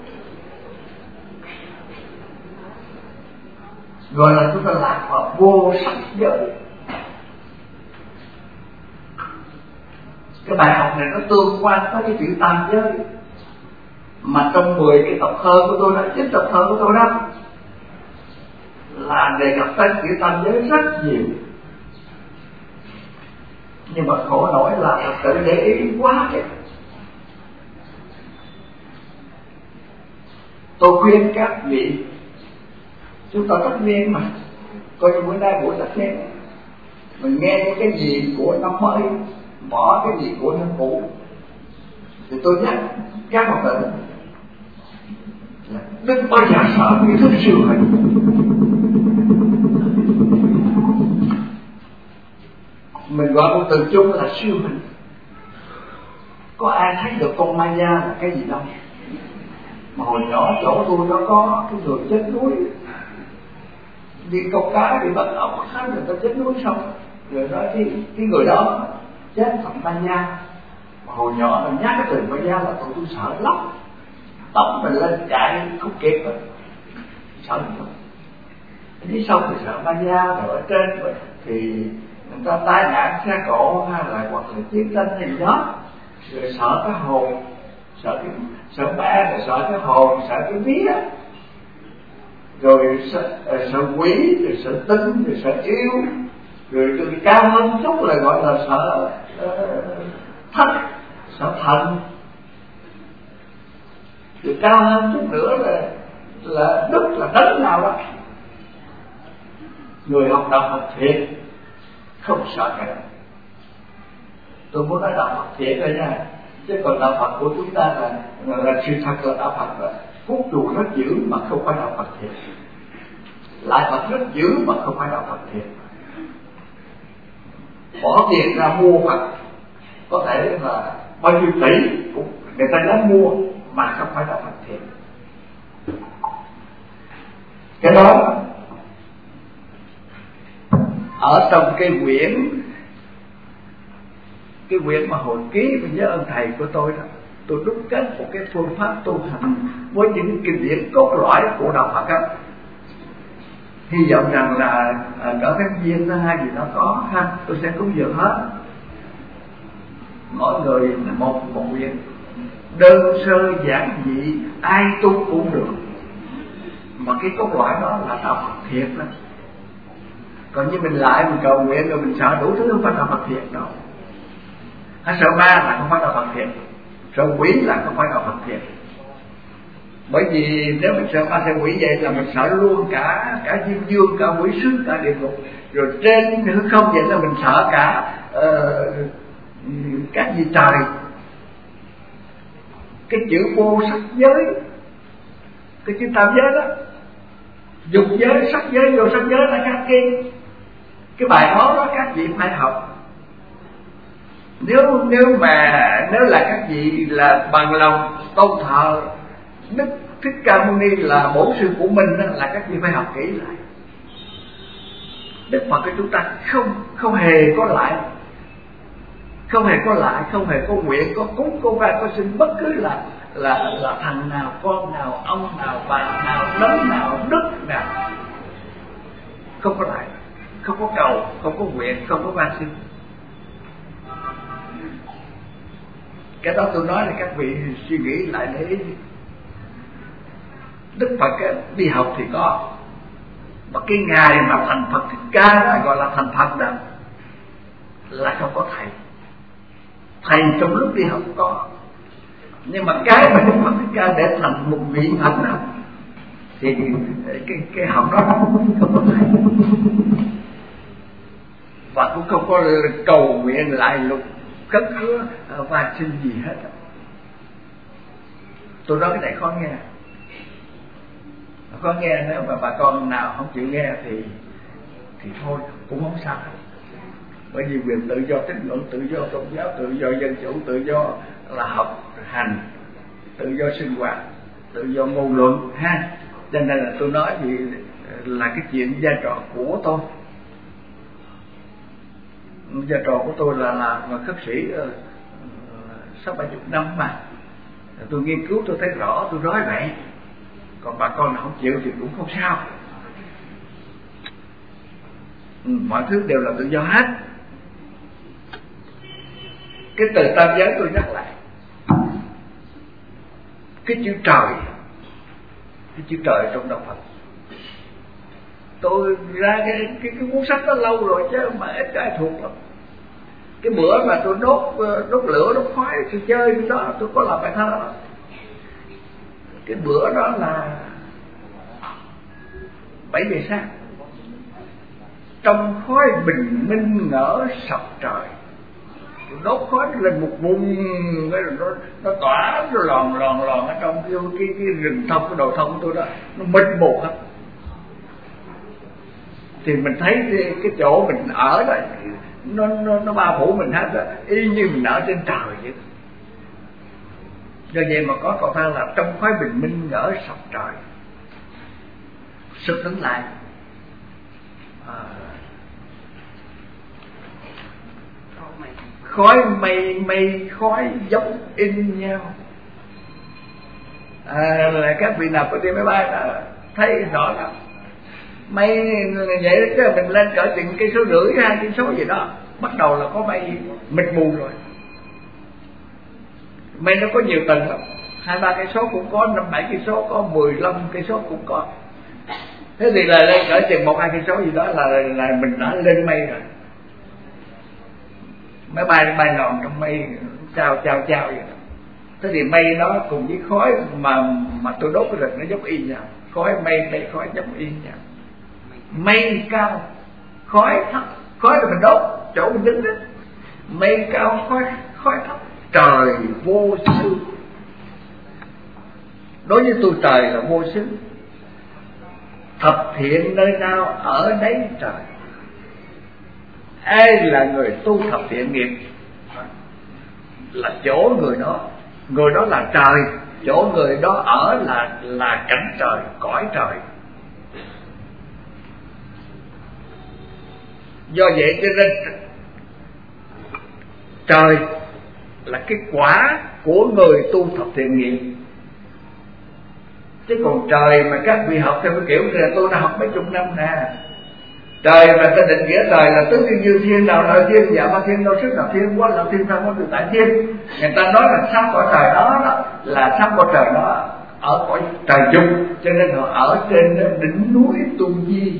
gọi là chúng ta lạc vào vô sắc giới. Cái bài học này nó tương quan tới cái chữ tam giới, mà trong mười cái tập thơ của tôi đó, chín tập thơ của tôi đó là đề cập tới chữ tam giới rất nhiều. Nhưng mà khổ nổi là Phật tử để ý quá kìa. Tôi khuyên các vị, chúng ta tất niên mà, coi như bữa nay buổi tất niên, mình nghe những cái gì của năm mới, bỏ cái gì của năm cũ, thì tôi nhắc các Phật tử đừng bao giờ sợ cái thức siêu hình. Mình gọi một từ chung là siêu hình. Có ai thấy được con ma da là cái gì đâu. Mà hồi nhỏ chỗ tôi nó có cái người chết đuối, đi câu cá bị bắt ốc hết, người ta chết đuối xong rồi nói cái, cái người đó chết thành ma da. Mà hồi nhỏ mình nhắc cái từ ma da là tụi tôi sợ lắm, tóc mình lên chạy không kịp rồi, sợ lắm. Phía sau thì sợ ma da, rồi ở trên rồi thì người ta tai nạn xe cộ hay là hoặc là chiến tranh hay gì đó, rồi sợ cái hồn, sợ cái sợ ma, rồi sợ cái hồn, sợ cái vía, rồi sợ, sợ quỷ, rồi sợ tinh, rồi sợ yêu, rồi từ cao hơn chút là gọi là sợ uh, thánh, sợ thần, rồi cao hơn chút nữa là là đức, là đấng nào đó. Người học đạo Phật thiệt không sợ cả. Tôi muốn nói đạo Phật thiệt rồi nha, chứ còn đạo Phật của chúng ta là, là sự thật là đạo Phật là phúc trụ rất dữ mà không phải đạo Phật thiệt, lại Phật rất dữ mà không phải đạo Phật thiệt. Bỏ tiền ra mua Phật có thể là bao nhiêu tỷ cũng người ta dám mua mà không phải đạo Phật thiệt. Cái đó ở trong cái quyển cái quyển mà hồi ký mình nhớ ơn thầy của tôi đó, tôi đúc kết một cái phương pháp tu hành với những kinh điển cốt lõi của đạo Phật đó. Hy vọng rằng là ở các viên thứ hai gì nó có ha, tôi sẽ cúng dường hết mỗi người một một quyển, đơn sơ giản dị, ai tu cũng được, mà cái cốt lõi đó là đạo Phật thiệt đó. Còn như mình lại mình cầu nguyện rồi mình sợ đủ thứ không phải đạo Phật thiệt đâu. Hay sợ ma là không phải đạo Phật thiệt, sợ quỷ là không phải đạo Phật thiệt. Bởi vì nếu mình sợ ma sợ quỷ vậy là mình sợ luôn cả cả diêm dương, cả quỷ sứ, cả địa ngục, rồi trên hư không vậy là mình sợ cả uh, các gì trời. Cái chữ vô sắc giới, cái chữ tam giới đó, dục giới, sắc giới, vô sắc giới là các cái cái bài đó đó các vị phải học. Nếu nếu mà nếu là các vị là bằng lòng tôn thờ Đức Thích Ca Mâu Ni là bổn sư của mình đó, là các vị phải học kỹ lại. Đức Phật của chúng ta không không hề có lại, không hề có lại, không hề có nguyện, có cúng, có vai, có xin bất cứ là là là thằng nào, con nào, ông nào, bà nào, đấng nào, đức nào, không có lại, không có cầu, không có nguyện, không có van xin. Cái đó tôi nói là các vị suy nghĩ lại để ý. Đức Phật đi học thì có, mà cái ngày mà thành Phật Thích Ca đó gọi là thành Phật đó là không có thầy. Thầy trong lúc đi học có, Nhưng mà cái mà Đức Phật Thích Ca để thành một vị Phật đó thì cái cái học đó không có phải, và cũng không có cầu nguyện lại lục cất hứa và xin gì hết. Tôi nói cái này khó nghe, khó nghe. Nếu mà bà con nào không chịu nghe thì thì thôi cũng không sao, bởi vì quyền tự do tín ngưỡng, tự do tôn giáo, tự do dân chủ, tự do là học hành, tự do sinh hoạt, tự do ngôn luận ha. Cho nên là tôi nói gì là cái chuyện vai trò của tôi. Vai trò của tôi là làm khất sĩ sáu bảy chục năm mà tôi nghiên cứu, tôi thấy rõ, tôi nói vậy. Còn bà con nào không chịu thì cũng không sao. Ừ, mọi thứ đều là tự do hết. Cái từ tam giới tôi nhắc lại, cái chữ trời, cái chữ trời trong đạo Phật, tôi ra cái cái, cái cuốn sách đó lâu rồi chứ mà ít ai thuộc lắm. Cái bữa mà tôi đốt đốt lửa đốt khói tôi chơi cái đó, tôi có làm bài thơ đó. Cái bữa đó là bảy giờ sáng, trong khói bình minh ngỡ sập trời, tôi đốt khói lên một vùng, cái nó nó tỏa, nó lòn lòn lòn ở trong cái cái, cái rừng thông, cái đồ thông của tôi đó, nó mịt mù hết. Thì mình thấy cái, cái chỗ mình ở đó nó nó nó bao phủ mình hết đó, y như mình ở trên trời vậy. Do vậy mà có câu thơ là trong khói bình minh ngỡ sập trời. Sực đứng lại, à, khói mây mây khói giống in nhau. À, là các vị nào có đi máy bay đó thấy rõ lắm. Mây vậy đó chứ mình lên cỡ chừng cây số rưỡi hai cây số gì đó bắt đầu là có mây mịt mù rồi. Mây nó có nhiều tầng lắm, hai ba cây số cũng có, năm bảy cây số có, mười lăm cây số cũng có. Thế thì là lên cỡ chừng một hai cây số gì đó là là mình đã lên mây rồi. Máy bay bay lòn trong mây, chao chao chao vậy đó. Thế thì mây nó cùng với khói mà mà tôi đốt cái rừng nó giống y nhau, khói mây mây khói giống y nhau. Mây cao khói thấp, khói là mình đốt chỗ mình đứng đó, mây cao khói khói thấp, trời vô xứ. Đối với tôi trời là vô xứ, thập thiện nơi nào ở đấy trời. Ai là người tu thập thiện nghiệp là chỗ người đó, người đó là trời, chỗ người đó ở là là cảnh trời, cõi trời. Do vậy cho nên trời là cái quả của người tu thập thiện nghiệp. Chứ còn trời mà các vị học theo cái kiểu là tôi đã học mấy chục năm nè, trời mà ta định nghĩa trời là tứ thiên dương thiên, nào là thiên, dạ ba thiên, đâu sức nào thiên, quá là thiên, sao có được tại thiên. Người ta nói là sáu cõi trời đó, đó là sáu cõi trời đó ở cõi trời chung, cho nên họ ở trên đỉnh núi Tu Di.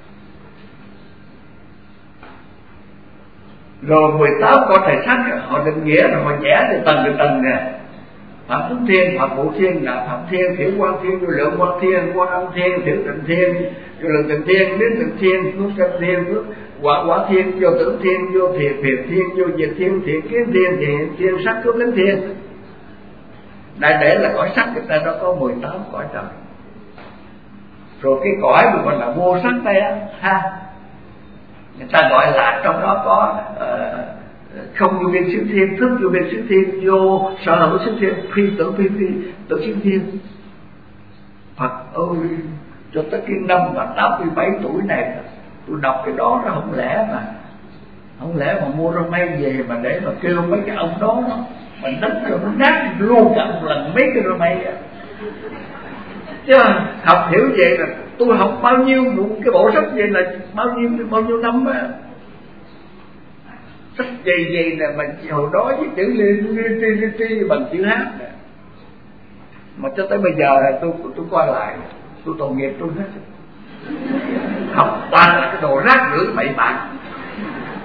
Rồi mười tám cõi trời sắc họ định nghĩa rồi họ vẽ từ tầng từ tầng nè. Phạm Phúc Thiên, Phạm Phụ Thiên, Ngạ Phạm Thiên, Thiểu Quang Thiên, Vô Lượng Quang Thiên, Quang Âm Thiên, Thiểu Tịnh Thiên, Vô Lượng Tịnh Thiên, Biến Tịnh Thiên, Phước Chân Thiên, Phước Quả Quả Thiên, Vô Tưởng Thiên, Vô Thiệt Thiệt Thiên, Vô Diệt Thiên, Thiện Kiến Thiên, Thiện Thiên, Sắc Cướp Đến Thiên. Đại để là cõi sắc người ta nó có mười tám cõi trời. Rồi cái cõi mà còn là vô sắc đây á ha, người ta gọi là trong đó có uh, không vô biên xứ thiên, thức vô biên xứ thiên, vô sở hữu xứ thiên, phi tưởng phi phi tưởng xứ thiên. Phật ơi, cho tới cái năm mà tám mươi bảy tuổi này tôi đọc cái đó nó không lẽ mà không lẽ mà mua rau mây về mà để mà kêu mấy cái ông đó mình đánh rồi nó nát luôn cả một lần mấy cái rau mây á. Chứ học hiểu vậy là tôi học bao nhiêu một cái bộ sách vậy là bao nhiêu bao nhiêu năm á. Sách gì gì nè mà hồi đó với chữ li li li li bằng chữ hát nè, mà cho tới bây giờ là tôi tôi coi lại tôi tội nghiệp tôi hết. Học toàn là cái đồ rác rưởi bậy bạ,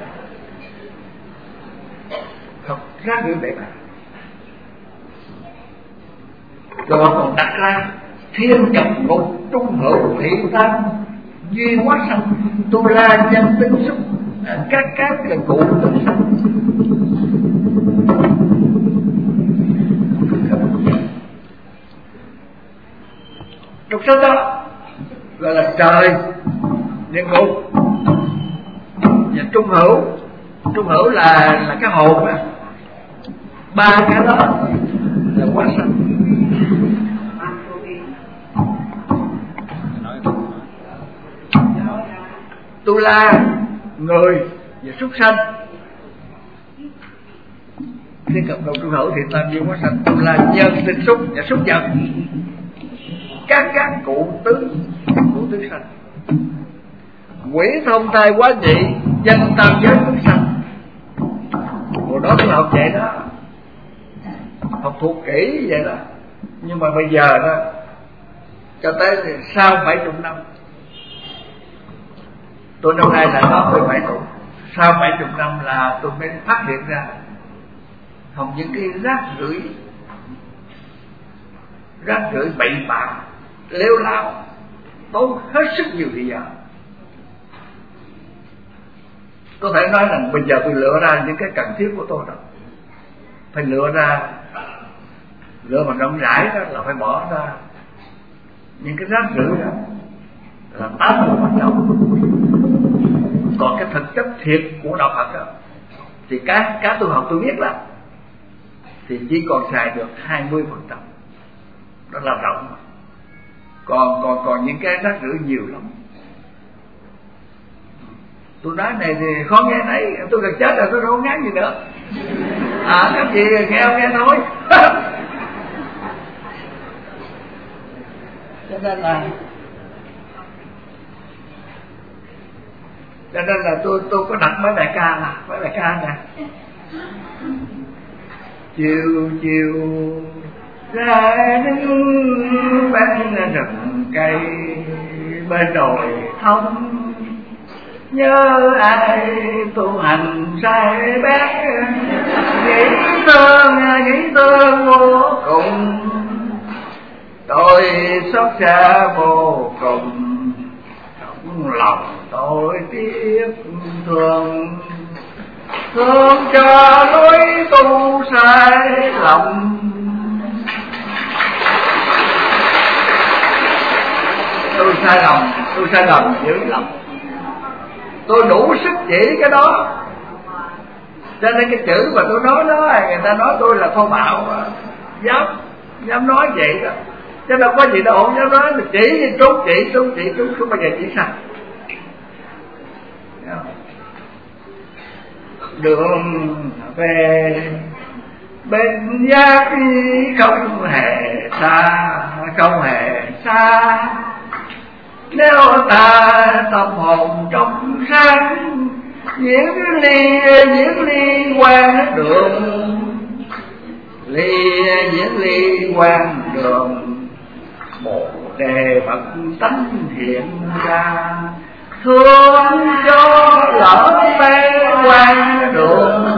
học rác rưởi bậy bạ. rồi còn đặt ra thiên nhập ngục trung hữu thị tam duy hóa sanh tu la nhân tinh xúc các các là cụ tinh sanh. Trục sanh đó gọi là trời địa ngục và trung hữu. Trung hữu là là cái hồn đó. Ba cái đó là hóa sanh. Tu la người và súc sanh. Khi cập đầu trung hữu thì tam duy hóa sanh. Tu la nhân tinh xúc và súc vật các các cụ tứ cụ tứ sanh. Quỷ thông thai quá dị dân tam giới chúng sanh. Hồi đó tôi học vậy đó, học thuộc kỹ vậy đó. Nhưng mà bây giờ đó cho tới thì sau bảy chục năm, tôi năm nay là nó mười bảy tuổi, sau bảy chục năm là tôi mới phát hiện ra học những cái rác rưởi rác rưởi bậy bạ lêu lao tốn hết sức nhiều thời gian. Có thể nói rằng bây giờ tôi lựa ra những cái cần thiết của tôi đó, phải lựa ra, lựa mà rộng rãi đó là phải bỏ ra những cái rác rưởi đó là tám mươi phần trăm. Còn cái thực chất thiệt của đạo Phật đó thì cá cá tôi học tôi biết là thì chỉ còn xài được hai mươi phần trăm, đó là rộng mà. Còn còn còn những cái rác rưởi nhiều lắm. Tôi nói này thì khó nghe nấy, tôi gần chết rồi tôi không ngán gì nữa. À các chị nghe không nghe nói. Cho nên là cho nên là tôi tôi có đặt mấy bài ca là mấy bài ca nè. Chiều chiều ra đứng bên rừng cây bên đồi thông, nhớ ai tu hành sai bét, nghĩ thương nghĩ thương vô cùng, tôi xót xa vô cùng, trong lòng tôi tiếc thương, thương cho lối tu sai lầm. Tôi sai lầm, tôi sai lầm dữ lắm. Tôi đủ sức chỉ cái đó. Cho nên cái chữ mà tôi nói đó, người ta nói tôi là thô bạo, dám dám nói vậy đó. Chứ đâu có gì đâu không dám nói, mình chỉ như trốn chỉ, trốn chỉ, trốn không bao giờ chỉ sai. Đường về bên giác không hề xa, không hề xa. Nếu ta tâm hồn trong sáng, diễn ly diễn ly qua đường, ly diễn ly qua đường, bồ đề Phật tánh hiện ra, thương cho lỡ bay qua đường.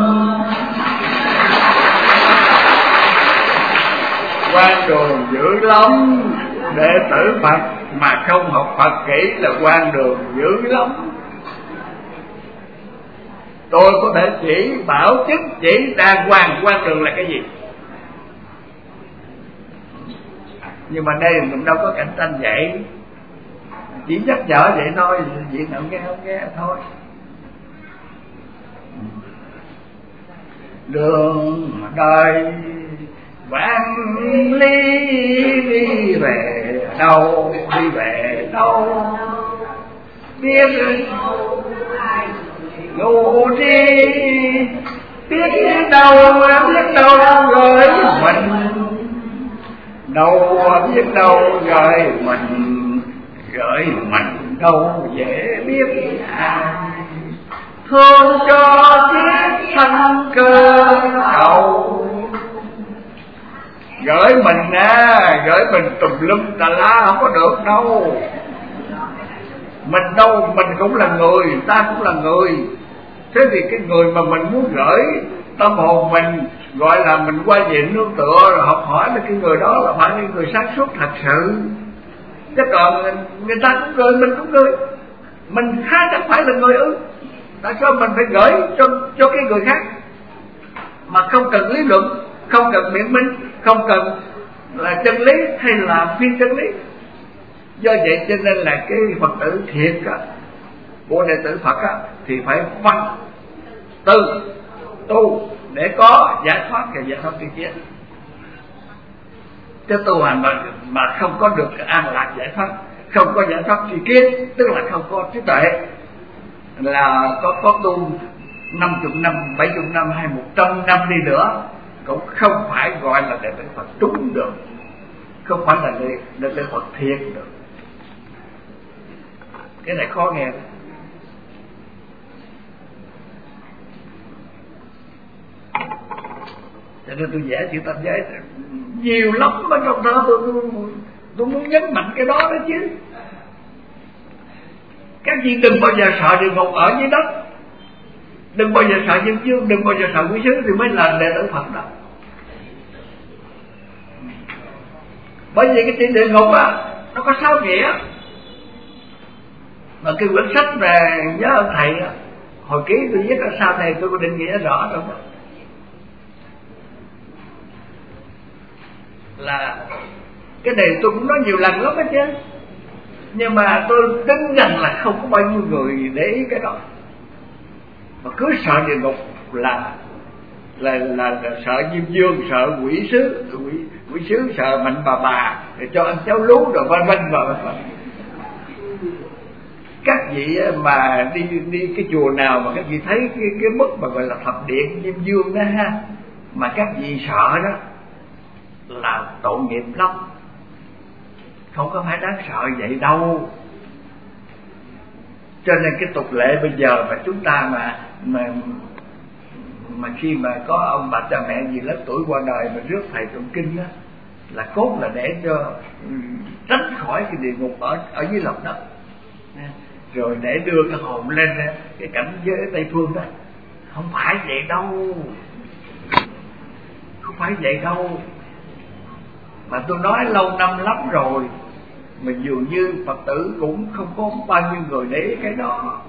Qua đường dữ lắm, đệ tử Phật mà không học Phật kỹ là quan đường dữ lắm. Tôi có thể chỉ bảo chức chỉ đàng hoàng quan đường là cái gì, nhưng mà đây mình đâu có cạnh tranh vậy, chỉ nhắc nhở vậy thôi, chuyện nào nghe không nghe thôi. Đường đời vạn ly đi về đâu, đi về đâu biết ngủ đi, biết đâu biết đâu gửi mình, đâu biết đâu gửi mình, gửi mình đâu dễ biết ai. Thương cho thiết thân cơ cầu, gửi mình á, gửi mình tùm lum tà la không có được đâu. Mình đâu, mình cũng là người, ta cũng là người. Thế thì cái người mà mình muốn gửi tâm hồn mình gọi là mình qua diện nương tựa, rồi học hỏi là cái người đó là phải là người sáng suốt thật sự. Chứ còn người ta cũng cười, mình cũng cười, mình khá chẳng phải là người ư? Tại sao mình phải gửi cho cho cái người khác mà không cần lý luận, không cần biện minh, không cần là chân lý hay là phi chân lý? Do vậy cho nên là cái Phật tử thiệt á, của đệ tử Phật á, thì phải văn tư tu để có giải thoát và giải thoát tri kiến. Chứ tu hành mà, mà không có được an lạc giải thoát, không có giải thoát tri kiến, tức là không có trí tuệ, là có có tu năm chục năm, bảy chục năm hay một trăm năm đi nữa cũng không phải gọi là đệ tử Phật trúng được, không phải là đệ tử Phật thiệt được. Cái này khó nghe. Cho nên tôi vẽ chữ tam giới nhiều lắm mà trong đó tôi, tôi, tôi muốn nhấn mạnh cái đó đó chứ. Các vị đừng bao giờ sợ địa ngục ở dưới đất, đừng bao giờ sợ nhân dương, đừng bao giờ sợ quý sứ thì mới là đệ tử Phật đó. Bởi vì cái chữ địa ngục á, nó có sáu nghĩa. Mà cái quyển sách về nhớ ông thầy á, hồi ký tôi viết ở sau này tôi có định nghĩa rõ rồi đó. Là cái này tôi cũng nói nhiều lần lắm đó chứ, nhưng mà tôi tin rằng là không có bao nhiêu người để ý cái đó. Mà cứ sợ địa ngục là là là, là sợ diêm dương, sợ quỷ sứ, quỷ quỷ sứ sợ mạnh bà bà để cho ăn cháo lú rồi vân vân và vân vân. Các vị mà đi đi cái chùa nào mà các vị thấy cái cái mức mà gọi là thập điện diêm dương đó ha, mà các vị sợ đó là tội nghiệp lắm, không có phải đáng sợ vậy đâu. Cho nên cái tục lệ bây giờ mà chúng ta mà mà mà khi mà có ông bà cha mẹ gì lớn tuổi qua đời mà rước thầy tụng kinh đó, là cốt là để cho tránh khỏi cái địa ngục ở ở dưới lòng đất, rồi để đưa cái hồn lên cái cảnh giới Tây Phương đó. Không phải vậy đâu, không phải vậy đâu. Mà tôi nói lâu năm lắm rồi, mà dường như Phật tử cũng không có bao nhiêu người để ý cái đó.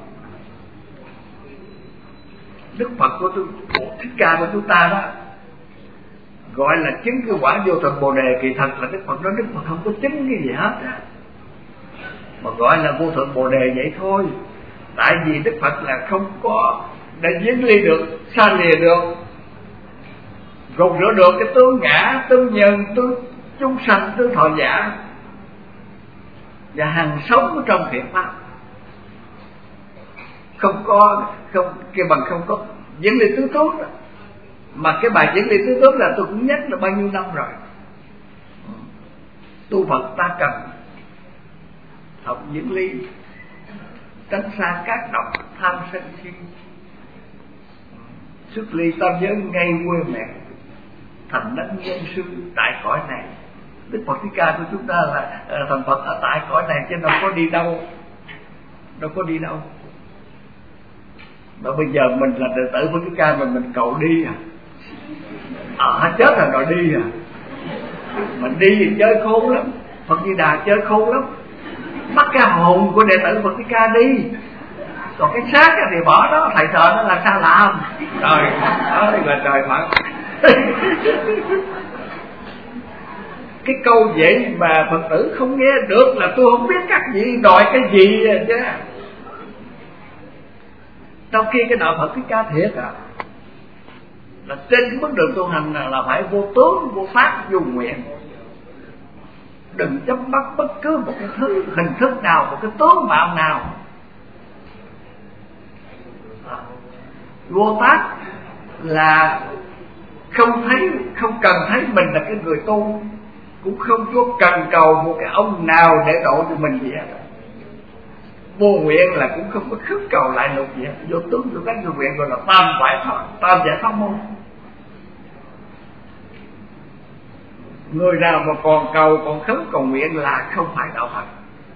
Đức Phật của tôi, Thích Ca của chúng ta đó, gọi là chứng cái quả vô thượng Bồ Đề. Kỳ thật là Đức Phật nói Đức Phật không có chứng cái gì hết á, mà gọi là vô thượng Bồ Đề vậy thôi. Tại vì Đức Phật là không có đã dính ly được, xa lìa được, gột rửa được cái tướng ngã, tướng nhân, tướng chúng sanh, tướng thọ giả, và hằng sống ở trong thiện pháp. Không có không cái bằng không có diễn ly tứ tốt đó. Mà cái bài diễn ly tứ tốt là tôi cũng nhắc là bao nhiêu năm rồi. Tu Phật ta cần học diễn ly, tránh xa các độc tham sân si, xuất ly tam giới ngay quê mẹ, thành đấng nhân sư tại cõi này. Đức Phật Thích Ca của chúng ta là thành Phật ở tại cõi này, chứ đâu có đi đâu, đâu có đi đâu. Mà bây giờ mình là đệ tử Phật Thích Ca mà mình cầu đi à, à chết rồi rồi đi à. Mình đi thì chơi khôn lắm, Phật Di Đà chơi khôn lắm, bắt cái hồn của đệ tử Phật Thích Ca đi, còn cái xác thì bỏ đó, thầy thờ nó là sao làm. Trời ơi là trời Phật. Cái câu vậy mà Phật tử không nghe được là tôi không biết các vị đòi cái gì chứ. Trong khi cái đạo Phật Thích Ca thiệt à, là trên cái mức đường tu hành là, là phải vô tướng, vô pháp, vô nguyện. Đừng chấp bắt bất cứ một cái thứ hình thức nào, một cái tướng mạo nào. à, Vô tác là không thấy, không cần thấy mình là cái người tu, cũng không có cần cầu một cái ông nào để độ cho mình gì hết. Vô nguyện là cũng không có khước cầu lại lục gì hết. Vô tướng vô các vô nguyện gọi là tam giải thoát, tam giải thoát môn. Người nào mà còn cầu, còn khấn cầu nguyện là không phải đạo Phật.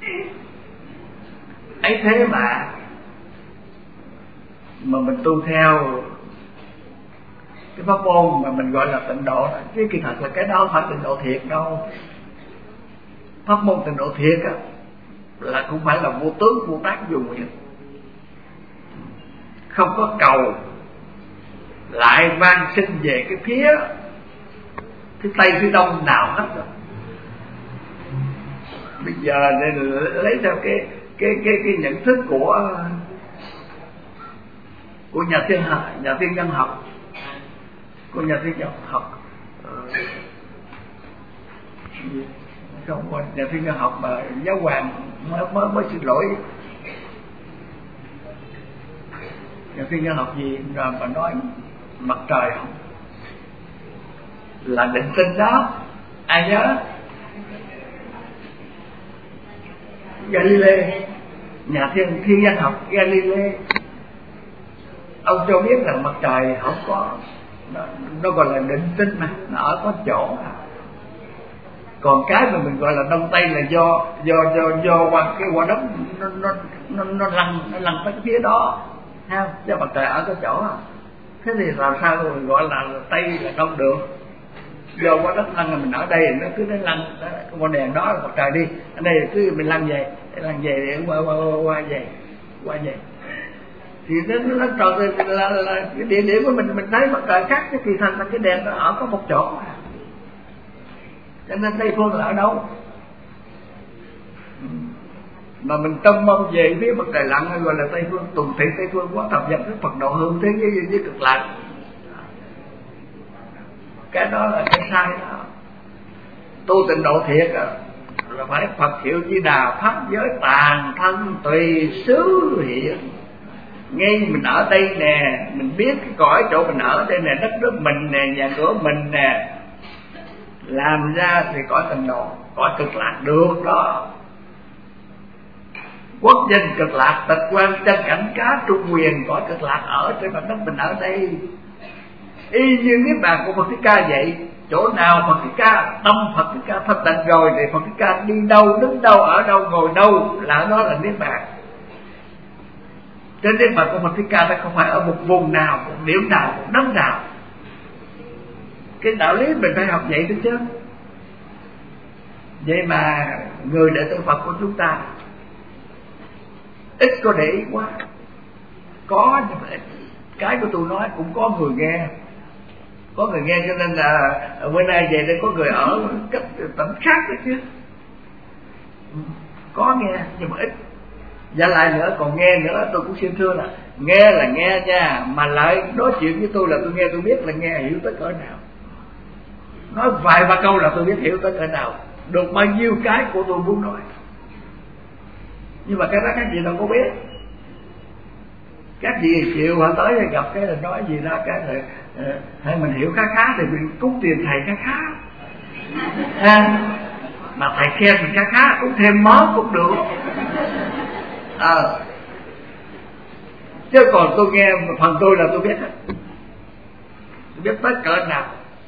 Ấy thế mà mà mình tu theo cái pháp môn mà mình gọi là tịnh độ, chứ kỳ thật là cái đó không phải tịnh độ thiệt đâu. Pháp môn tịnh độ thiệt á là cũng phải là vô tướng vô tác vô nguyện, không có cầu lại van sinh về cái phía phía tây phía đông nào hết rồi. Bây giờ nên lấy theo cái cái cái cái nhận thức của của nhà thiên học, nhà thiên nhân học, của nhà thiên nhân học không có nhà thiên nhân học mà giáo hoàng mới mới mới xin lỗi. Nhà thiên nhân học gì rồi mà nói mặt trời không là định tinh đó, ai nhớ? Galilei, nhà thiên thiên nhân học Galilei, ông cho biết là mặt trời không có, nó, nó gọi là định tinh mà nó ở có chỗ. Còn cái mà mình gọi là đông tây là do do do do qua cái quả đất nó nó nó nó lăn nó lăn tới cái phía đó, thấy không? Chứ mặt trời ở cái chỗ. Thế thì làm sao mình gọi là tây là đông được? Do quả đất lăn là mình ở đây nó cứ nó lăn đó, cái ngọn đèn đó là mặt trời đi, ở đây cứ mình lăn về lăn về để qua qua qua, qua về qua về thì nó nó trời là, là, là, là cái địa điểm của mình mình thấy mặt trời khác, cái kỳ thành là cái đèn nó ở có một chỗ. Cho nên Tây Phương là ở đâu mà mình tâm mong về phía mặt trời lặn gọi là Tây Phương, tuần thị Tây Phương quá thập nhập cái Phật độ hương thế giới với cực lạc. Cái đó là cái sai đó. Tu tịnh độ thiệt là phải Phật hiệu Di Đà, pháp giới tàn thân tùy xứ hiện. Ngay mình ở đây nè, mình biết cái cõi chỗ mình ở đây nè, đất nước mình nè, nhà cửa mình nè, làm ra thì cõi tịnh độ, cõi cực lạc được đó. Quốc danh cực lạc, tịch quan chân cảnh cá trung quyền, cõi cực lạc ở trên mặt đất mình ở đây. Y như niết bàn của Phật Thích Ca vậy. Chỗ nào Phật Thích Ca, tâm Phật Thích Ca thanh tịnh rồi thì Phật Thích Ca đi đâu, đứng đâu, ở đâu, ngồi đâu là đó là niết bàn. Trên niết bàn của Phật Thích Ca nó không phải ở một vùng nào, một điểm nào, một đất nào. Cái đạo lý mình phải học vậy đó chứ. Vậy mà người đệ tử Phật của chúng ta ít có để ý quá. Có nhưng mà ít. Cái của tôi nói cũng có người nghe, có người nghe, cho nên là bữa nay về đây có người ở cách tỉnh khác đó chứ. Có nghe nhưng mà ít. Và lại nữa, còn nghe nữa, tôi cũng xin thưa là nghe là nghe nha, mà lại nói chuyện với tôi là tôi nghe, tôi biết là nghe hiểu tới cỡ nào. Nói vài ba câu là tôi biết hiểu tới cỡ nào, được bao nhiêu cái của tôi muốn nói. Nhưng mà cái đó các chị đâu có biết. Các chị chịu họ tới gặp cái là nói gì đó, cái là uh, hay mình hiểu khá khá thì mình cúng tiền thầy khá khá à, mà thầy khen mình khá khá cũng thêm món cũng được à, chứ còn tôi nghe phần tôi là tôi biết hết, tôi biết tới cỡ nào,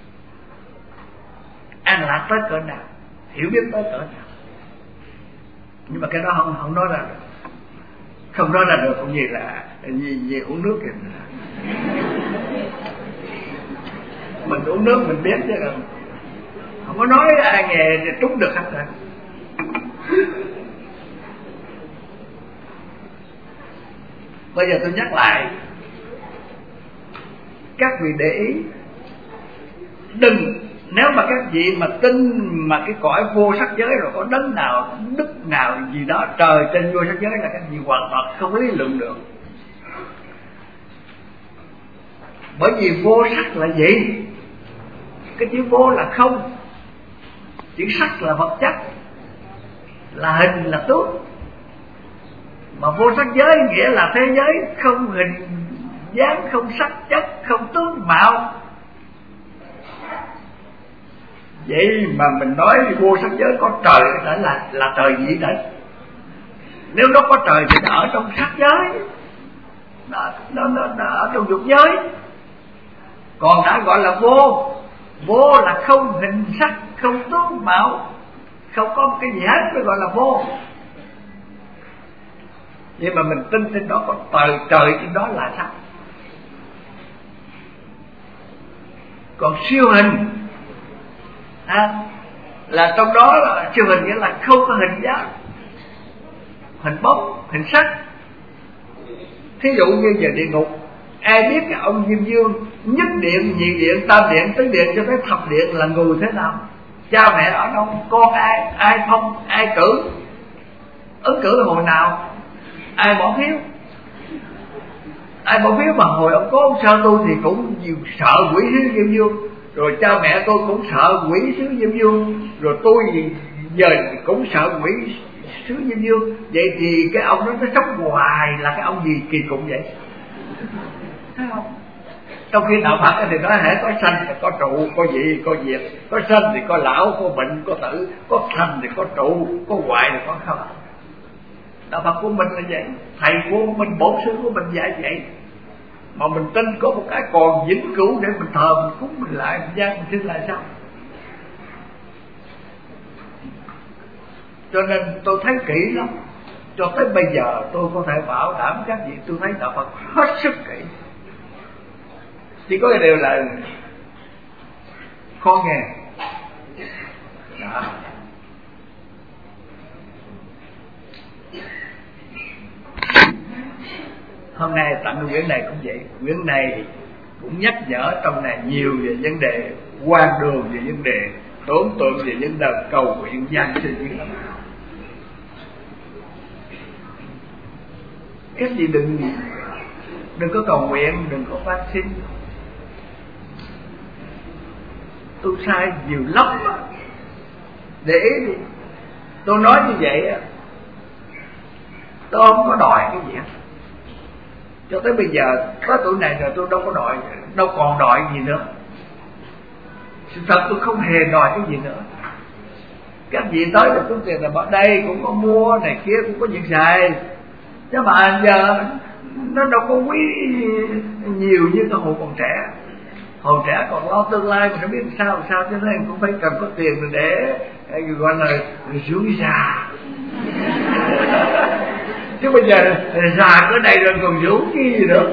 an lạc tới cỡ nào, hiểu biết tới cỡ nào. Nhưng mà cái đó không không nói ra được, không nói ra được cũng gì là gì, gì uống nước kìa. Mình uống nước mình biết chứ không, không có nói ai nghe thì trúng được hết rồi. Bây giờ tôi nhắc lại, các vị để ý, đừng, nếu mà các vị mà tin mà cái cõi vô sắc giới rồi có đấng nào, đức nào gì đó trời trên vô sắc giới là các vị hoàn toàn không lý luận được. Bởi vì vô sắc là gì? Cái chữ vô là không, chữ sắc là vật chất, là hình là tướng. Mà vô sắc giới nghĩa là thế giới không hình dáng, không sắc chất, không tướng mạo. Vậy mà mình nói vô sắc giới có trời đó là là trời gì đấy? Nếu nó có trời thì nó ở trong sắc giới, nó, nó, nó, nó ở trong dục giới. Còn đã gọi là vô, vô là không hình sắc, không tướng mạo, không có một cái gì hết mới gọi là vô. Vậy mà mình tin trên đó có trời, trời trên đó là sao? Còn siêu hình à, là trong đó là siêu hình, nghĩa là không có hình dáng, hình bóng, hình sắc. Thí dụ như giờ địa ngục, ai biết cái ông Diêm Dương nhất điện, nhị điện, tam điện, tứ điện cho tới thập điện là người thế nào? Cha mẹ ở đâu? Con ai? Ai không? Ai cử? Ứng cử hồi nào? Ai bỏ phiếu? Ai bỏ phiếu mà hồi ông có ông Sơ tôi thì cũng nhiều sợ quỷ sứ Diêm Dương, rồi cha mẹ tôi cũng sợ quỷ sứ Diêm Dương, rồi tôi giờ cũng sợ quỷ sứ Diêm Dương. Vậy thì cái ông đó nó sống hoài là cái ông gì kỳ cục vậy? Thấy không? Trong khi đạo Phật thì nói hễ có sanh thì có trụ, có gì có diệt, có sanh thì có lão, có bệnh, có tử, có thành thì có trụ, có hoại thì có không. Đạo Phật của mình là vậy, thầy của mình, bổn sư của mình dạy vậy. Mà mình tin có một cái còn vĩnh cửu để mình thờ, mình cúng mình lại, mình gian mình xin lại sao? Cho nên tôi thấy kỹ lắm. Cho tới bây giờ tôi có thể bảo đảm các vị tôi thấy đạo Phật hết sức kỹ. Chỉ có cái điều là khó nghe. Đó. Hôm nay tặng cái quyển này cũng vậy. Quyển này cũng nhắc nhở trong này nhiều về vấn đề quan đường, về vấn đề tưởng tượng, về vấn đề cầu nguyện gian sinh. Các vị đừng đừng có cầu nguyện, đừng có phát sinh. Tôi sai nhiều lắm đó. Để ý đi. Tôi nói như vậy á, tôi không có đòi cái gì hết. Cho tới bây giờ có tuổi này rồi tôi đâu có đòi, đâu còn đòi gì nữa. Sự thật tôi không hề đòi cái gì nữa. Các vị tới được chút tiền là bảo đây cũng có mua này kia, cũng có những xài. Chứ mà giờ nó đâu có quý nhiều như cái hồi còn trẻ. Hồi trẻ còn lo tương lai mà nó biết sao sao, cho nên cũng phải cần có tiền để gọi là dưỡng già. Chứ bây giờ già cỡ này rồi còn dưỡng cái gì nữa.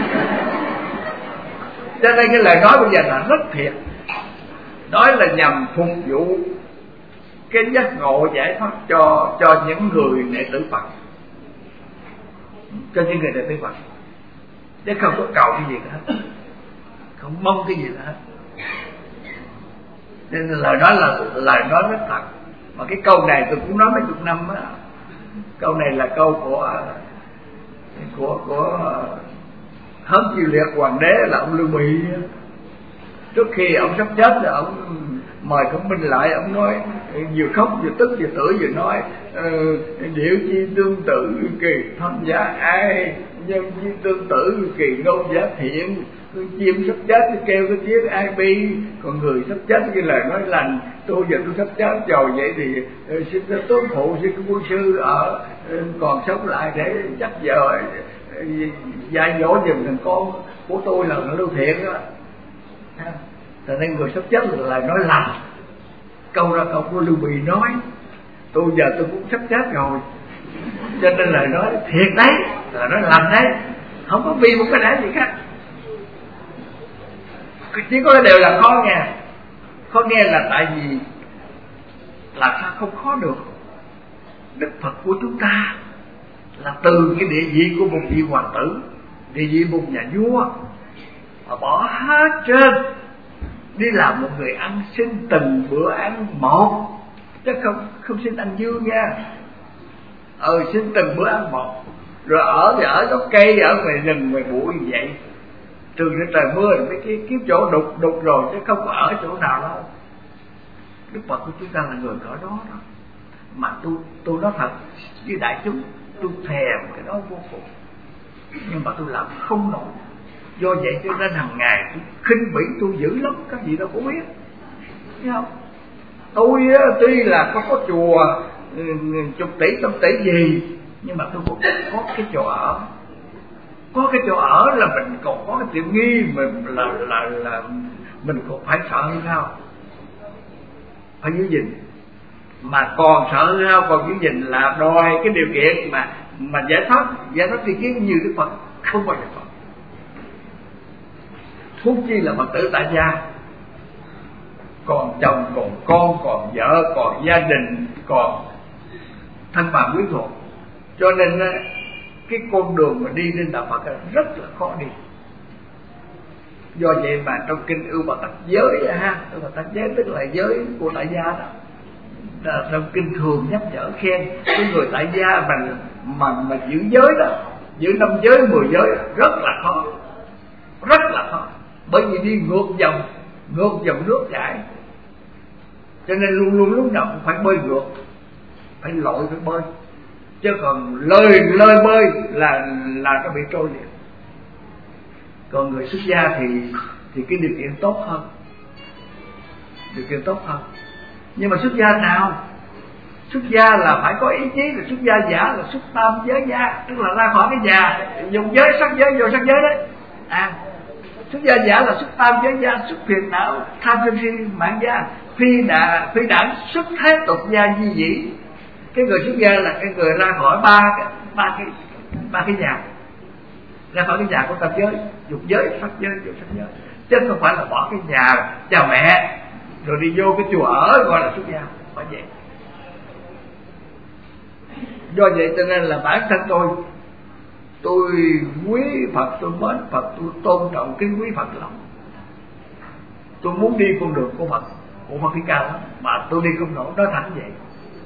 Cho nên cái lời nói bây giờ là rất thiệt. Nói là nhằm phục vụ cái giác ngộ giải thoát cho cho những người đệ tử Phật, cho những người đệ tử Phật, chứ không có cầu cái gì hết, không mong cái gì hết. Nên lời nói là lời nói rất thật. Mà cái câu này tôi cũng nói mấy chục năm á. Câu này là câu của của của Hớn Chiêu Liệt Hoàng đế là ông Lưu Bị. Trước khi ông sắp chết rồi ông mời Khổng Minh lại, ông nói vừa khóc vừa tức vừa tưởi vừa nói điệu chi tương tự kỳ thân giá ai, nhân chi tương tự kỳ ngôn giá thiện. Con chim sắp chết thì kêu cái tiếng ai bi, còn người sắp chết cái lời nói lành. Tôi giờ tôi sắp chết rồi, vậy thì xin tướng phụ, xin cái quân sư ở còn sống lại để chắc giờ dạy dỗ giùm thằng con của tôi là Lưu Thiện đó. Cho nên người sắp chết là lời nói lành. Câu ra câu của Lưu Bị nói, tôi giờ tôi cũng sắp chết rồi, cho nên lời nói thiệt đấy, là nói lành đấy, không có vì một cái lẽ gì khác. Chỉ có cái điều là khó nghe. Khó nghe là tại vì là sao không khó được. Đức Phật của chúng ta là từ cái địa vị của một vị hoàng tử, địa vị một nhà vua, mà bỏ hết trơn đi làm một người ăn xin từng bữa ăn một, chứ không không xin ăn dương nha. Ừ, xin từng bữa ăn một. Rồi ở thì ở gốc cây, ở ngoài rừng ngoài bụi như vậy. Trừ ra trời mưa thì mấy kiếm chỗ đục đục rồi, chứ không có ở chỗ nào đâu. Đức Phật của chúng ta là người cỡ đó đó. Mà tôi tôi nói thật với đại chúng, tôi thèm cái đó vô cùng, nhưng mà tôi làm không nổi. Do vậy cho nên hàng ngày tôi khinh bỉ tôi dữ lắm, các vị đâu có biết, thấy không? Tôi tuy là có có chùa chục tỷ trăm tỷ gì, nhưng mà tôi cũng có cái chỗ ở. Có cái chỗ ở là mình còn có cái tiện nghi, mình là là là mình còn phải sợ hay sao? Phải giữ gìn. Mà còn sợ hay sao, còn giữ gìn là đòi cái điều kiện mà mà giải thoát, giải thoát tri kiến như Đức Phật không bao giờ có. Huống chi là Phật tử tại gia, còn chồng, còn con, còn vợ, còn gia đình, còn thân bằng quyến thuộc. Cho nên cái con đường mà đi lên đạo Phật rất là khó đi. Do vậy mà trong kinh Ưu Bà Tắc Giới ha, Ưu Bà Tắc Giới tức là giới của tại gia đó, là trong kinh thường nhắc nhở khen cái người tại gia mà mà mà giữ giới đó, giữ năm giới mười giới rất là khó, rất là khó, bởi vì đi ngược dòng, ngược dòng nước chảy, cho nên luôn luôn lúc nào cũng phải bơi ngược, phải lội, phải bơi, chứ còn lơi lơi bơi là là nó bị trôi liền. Còn người xuất gia thì thì cái điều kiện tốt hơn, điều kiện tốt hơn. Nhưng mà xuất gia nào? Xuất gia là phải có ý chí, là xuất gia giả là xuất tam giới gia, tức là ra khỏi cái nhà dùng giới sắc giới vô sắc giới đấy. À, xuất gia giả là xuất tam giới gia, xuất phiền não tham sân si mạng gia, phi đà phi đẳng xuất thế tục gia di dĩ. Cái người xuất gia là cái người ra khỏi ba cái ba cái ba cái nhà, ra khỏi cái nhà của tam giới, dục giới, sắc giới, vô sắc giới, chứ không phải là bỏ cái nhà cha mẹ rồi đi vô cái chùa ở gọi là xuất gia, phải vậy. Do vậy cho nên là bản thân tôi, tôi quý Phật, tôi mến Phật, tôi tôn trọng kính quý Phật lắm. Tôi muốn đi con đường của Phật, của Phật Thích Ca lắm, mà tôi đi không nổi, nói thẳng vậy.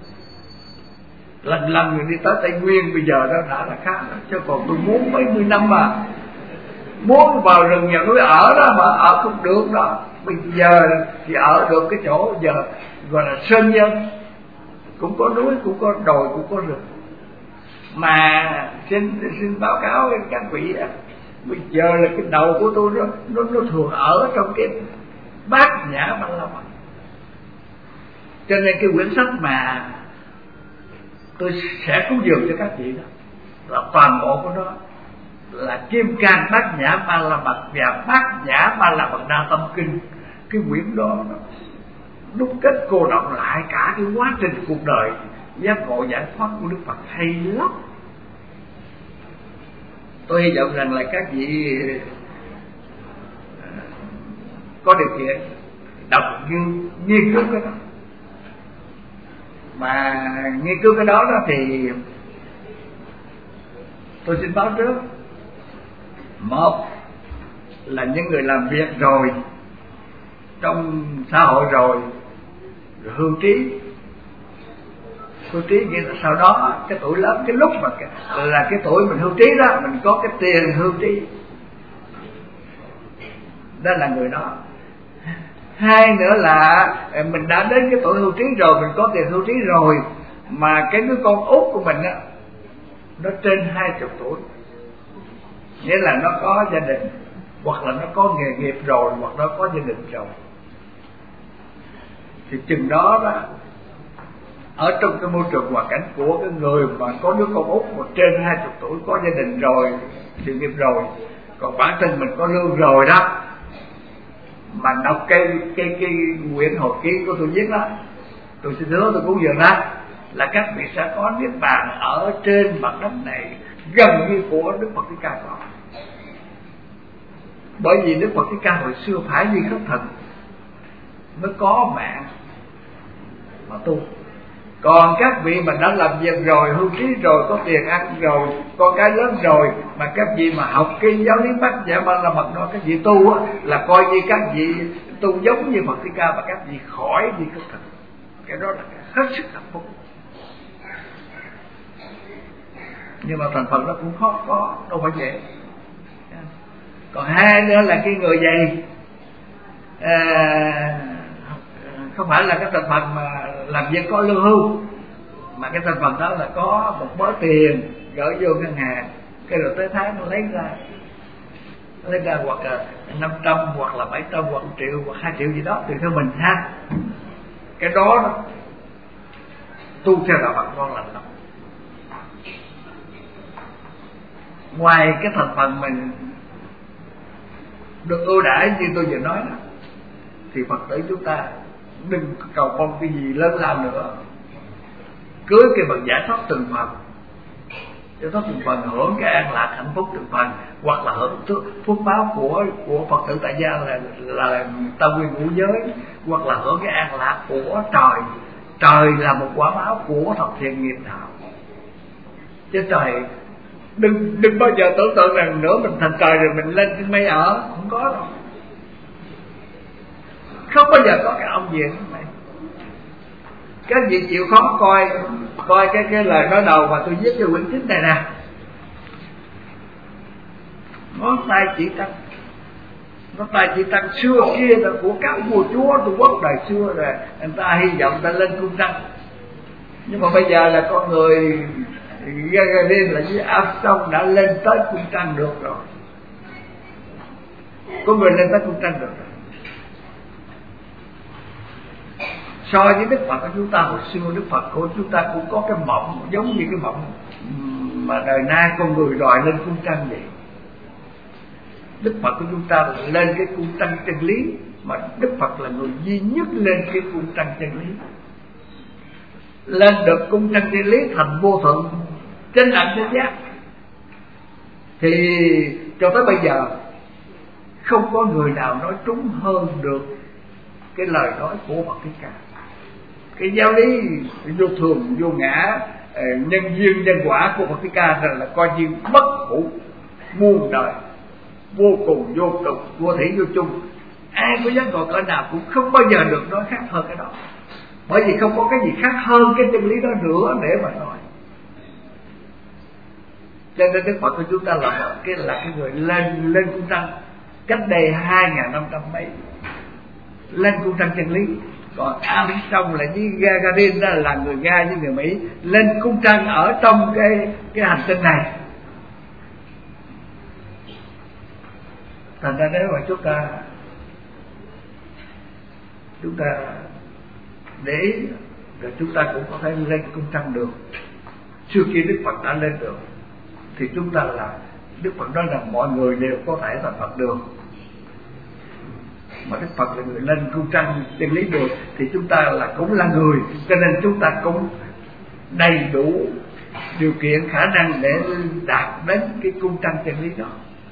Lần lần người đi tới Tây Nguyên bây giờ đó đã là khác rồi, chứ còn tôi muốn mấy mươi năm mà muốn vào rừng nhà núi ở đó mà ở không được đó. Bây giờ thì ở được cái chỗ giờ gọi là sơn dân, cũng có núi, cũng có đồi, cũng có rừng. Mà xin xin báo cáo với các vị, bây giờ là cái đầu của tôi nó nó, nó thường ở trong cái bát nhã Ba La Mật. Cho nên cái quyển sách mà tôi sẽ cúng dường cho các vị đó là toàn bộ của nó là Kim Cang Bát Nhã Ba La Mật và Bát Nhã Ba La Mật Đa Tâm Kinh. Cái quyển đó nó đúc kết cô đọng lại cả cái quá trình cuộc đời giác ngộ giải thoát của Đức Phật hay lắm. Tôi hy vọng rằng là các vị có điều kiện đọc nghiên, nghiên cứu cái đó. Mà nghiên cứu cái đó đó thì tôi xin báo trước, một là những người làm việc rồi trong xã hội rồi, rồi hưu trí. Hưu trí nghĩa là sau đó cái tuổi lớn, cái lúc mà cái, là cái tuổi mình hưu trí đó, mình có cái tiền hưu trí, đó là người đó. Hai nữa là mình đã đến cái tuổi hưu trí rồi, mình có tiền hưu trí rồi, mà cái đứa con út của mình á nó trên hai chục tuổi, nghĩa là nó có gia đình, hoặc là nó có nghề nghiệp rồi, hoặc nó có gia đình rồi. Thì chừng đó đó, ở trong cái môi trường hoàn cảnh của cái người mà có đứa con út mà trên hai chục tuổi, có gia đình rồi, sự nghiệp rồi, còn bản thân mình có lương rồi đó, mà đọc cái cái cái quyển hồi ký của tôi viết đó, tôi xin hứa tôi cũng vừa đó là các vị sẽ có niết bàn ở trên mặt đất này gần như của Đức Phật Thích Ca có. Bởi vì Đức Phật Thích Ca hồi xưa phải đi khất thực mới có mạng mà tu. Còn các vị mà đã làm việc rồi, hưu trí rồi, có tiền ăn rồi, có cái lớn rồi, mà các vị mà học cái giáo lý Bát Nhã Ba La Mật đó, các vị tu á, là coi như các vị tu giống như Phật Thích Ca, và các vị khỏi đi khất thực. Cái đó là cái hết sức hạnh phúc. Nhưng mà thành Phật nó cũng khó có, đâu phải dễ. Còn hai nữa là cái người dày à, không phải là cái thành phần mà làm việc có lương hưu, mà cái thành phần đó là có một mớ tiền gửi vô ngân hàng, cái rồi tới tháng nó lấy ra lấy ra hoặc là năm trăm, hoặc là bảy trăm, hoặc một triệu, hoặc hai triệu gì đó tùy theo mình ha. Cái đó, đó tu theo đạo Phật ngon lành lắm. Ngoài cái thành phần mình được ưu đãi như tôi vừa nói đó, thì Phật tử chúng ta đừng cầu mong cái gì lớn lao nữa, cưới cái bằng giải thoát từng phần, cho tốt từng phần, hưởng cái an lạc hạnh phúc từng phần, hoặc là hưởng phước báo của của Phật tử tại gia là là tam quy ngũ giới, hoặc là hưởng cái an lạc của trời. Trời là một quả báo của thật thiện nghiệp đạo, chứ trời đừng đừng bao giờ tưởng tượng rằng nữa mình thành trời rồi mình lên trên mây ở, không có đâu, không bao giờ có cái ông gì này. Các vị chịu khó coi coi cái cái lời nói đầu mà tôi viết cho quyển chính này nè, ngón tay chỉ trăng, ngón tay chỉ trăng xưa kia là của các vua chúa Trung Quốc đời xưa rồi, người ta hy vọng ta lên cung trăng, nhưng mà bây giờ là con người Gagarin là với Armstrong đã lên tới cung trăng được rồi, có người lên tới cung trăng được rồi. So với Đức Phật của chúng ta hồi xưa, Đức Phật của chúng ta cũng có cái mộng giống như cái mộng mà đời nay con người đòi lên cung trăng vậy. Đức Phật của chúng ta lên cái cung trăng chân lý, mà Đức Phật là người duy nhất lên cái cung trăng chân lý, lên được cung trăng chân lý thành vô thượng chân đẳng chân giác. Thì cho tới bây giờ không có người nào nói trúng hơn được cái lời nói của Phật Thích Ca. Cái giáo lý vô thường vô ngã, nhân duyên nhân quả của Phật Thích Ca là coi như bất hủ muôn đời, vô cùng vô cực, vô thủy vô chung. Ai có giác ngộ cỡ nào cũng không bao giờ được nói khác hơn cái đó, bởi vì không có cái gì khác hơn cái chân lý đó nữa để mà nói. Cho nên Đức Phật của chúng ta là cái là cái người lên lên cung trăng cách đây hai ngàn năm trăm mấy, lên cung trăng chân lý. Còn Armstrong là với Gagarin đó là người Nga với người Mỹ, lên cung trăng ở trong cái cái hành tinh này. Thành ra nếu mà chúng ta chúng ta để ý rồi chúng ta cũng có thể lên cung trăng được. Trước khi Đức Phật đã lên được thì chúng ta là, Đức Phật nói rằng mọi người đều có thể thành Phật được, mà Đức Phật là người lên cung trăng chân lý được, thì chúng ta là cũng là người, cho nên chúng ta cũng đầy đủ điều kiện khả năng để đạt đến cái cung trăng chân lý đó.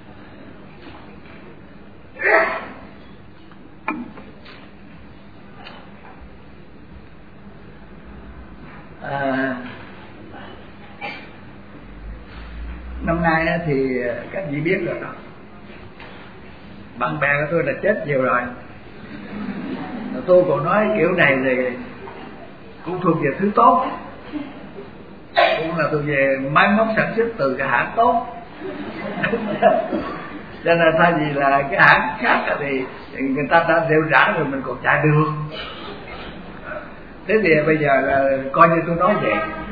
À, năm nay thì các vị biết rồi đó, bạn bè của tôi là chết nhiều rồi, tôi còn nói kiểu này thì cũng thuộc về thứ tốt, cũng là thuộc về máy móc sản xuất từ cái hãng tốt. Cho nên thay vì là cái hãng khác thì người ta đã đều rã rồi mình còn chạy được. Thế thì bây giờ là coi như tôi nói vậy.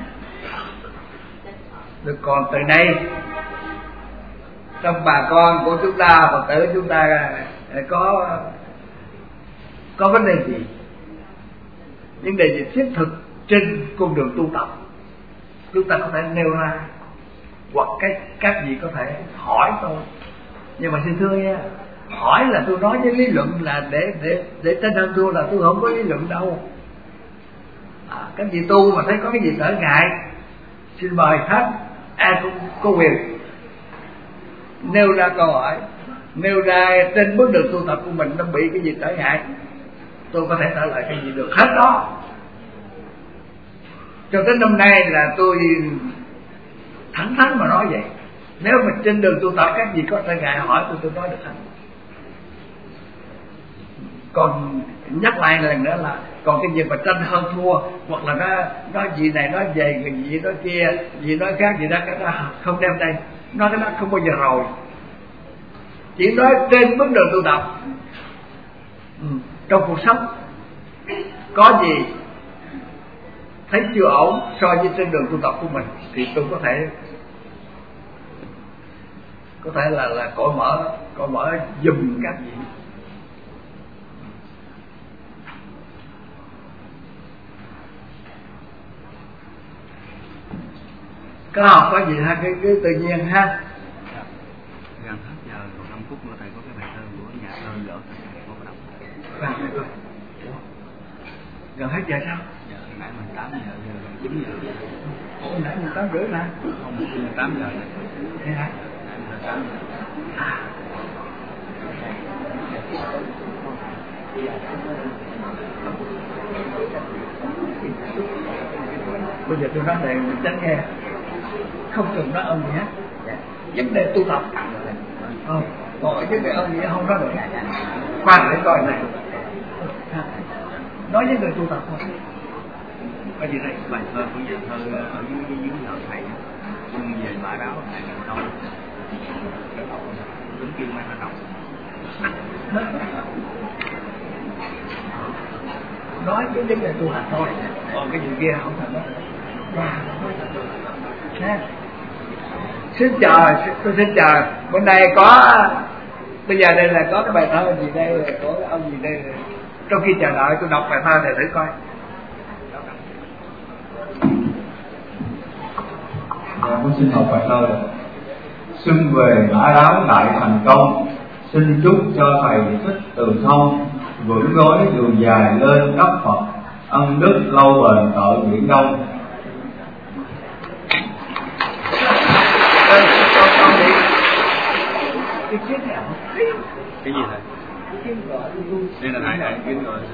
Được, còn từ đây trong bà con của chúng ta, Phật tử chúng ta có có vấn đề gì, vấn đề gì thiết thực trên con đường tu tập, chúng ta có thể nêu ra, hoặc cái các vị có thể hỏi tôi. Nhưng mà xin thưa nha, hỏi là tôi nói với lý luận là để để để trên hơn tôi, là tôi không có lý luận đâu. À, các vị tu mà thấy có cái gì trở ngại, xin mời hết, ai cũng có quyền nêu ra câu hỏi, nêu ra trên bước đường tu tập của mình nó bị cái gì trở ngại, tôi có thể trả lời cái gì được hết đó. Cho tới năm nay là tôi thẳng thắn mà nói vậy. Nếu mà trên đường tu tập các gì có trở ngại hỏi tôi, tôi nói được hết. Còn nhắc lại lần nữa là còn cái gì mà tranh hơn thua, hoặc là nó nói gì này nói về, người gì nói kia, gì nói khác gì đó, cái đó không đem đây, nói cái đó không bao giờ rồi. Chỉ nói trên bước đường tu tập, ừ, trong cuộc sống có gì thấy chưa ổn so với trên đường tu tập của mình thì tôi có thể có thể là là cởi mở cởi mở giùm các vị. Có học có gì ha, cái, cái tự nhiên ha. Gần hết giờ còn năm phút nữa thầy có cái bài thơ của nhà thơ gỡ thầy có đọc. Gần hết giờ sao? Giờ nãy mình tám giờ, giờ gần chín giờ. Ủa, nãy mình tám rưỡi mà. Không, mình tám giờ. Thế hả? Nãy mình tám giờ. À. Bây giờ tôi nói này mình tránh nghe, không cần nói ơn gì hết. Vấn đề tu tập. Ờ, còn vấn đề ơn gì không nói được. Khoan để coi này. Nói vấn đề tu tập thôi. Có gì đây? Bài thơ của nhà thơ ở dưới dưới nhà thầy xuân về mã đáo này là đâu? Đúng kêu mai nó đọc. Nói cái vấn đề tu hành thôi, còn cái gì kia không thành đó. Wow. Xin chào, tôi xin chào. Bữa nay có, bây giờ đây là có cái bài thơ gì đây, có cái ông gì đây. Trong khi chờ đợi tôi đọc bài thơ này thử coi. Dạ, con xin đọc bài thơ. Xuân về mã đáo đại thành công, xin chúc cho thầy Thích Từ Thông vững gói đường dài lên đắp Phật, ân đức lâu bền ở biển Đông. Cái chiếc nào? Cái gì thầy? Đây là hai đại kiến rồi.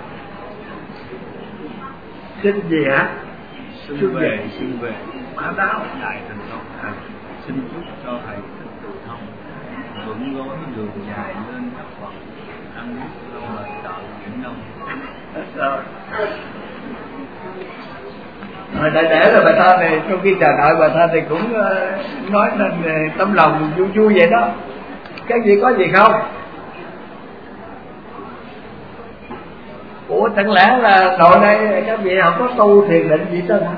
Xin gì hả? Xuân về, xuân về mã đáo đại thành công. À, xin chúc cho thầy Thích Từ Thông vững gói đường dài lên đắp Phật, ân đức lâu bền ở biển Đông. Rồi. Rồi để để là bài thơ này, trong khi chờ đợi bài thơ này cũng uh, nói nên uh, tấm lòng vui vui vậy đó. Các vị có gì không? Ủa chẳng lẽ là đội đây các vị không có tu thiền định gì đâu hả?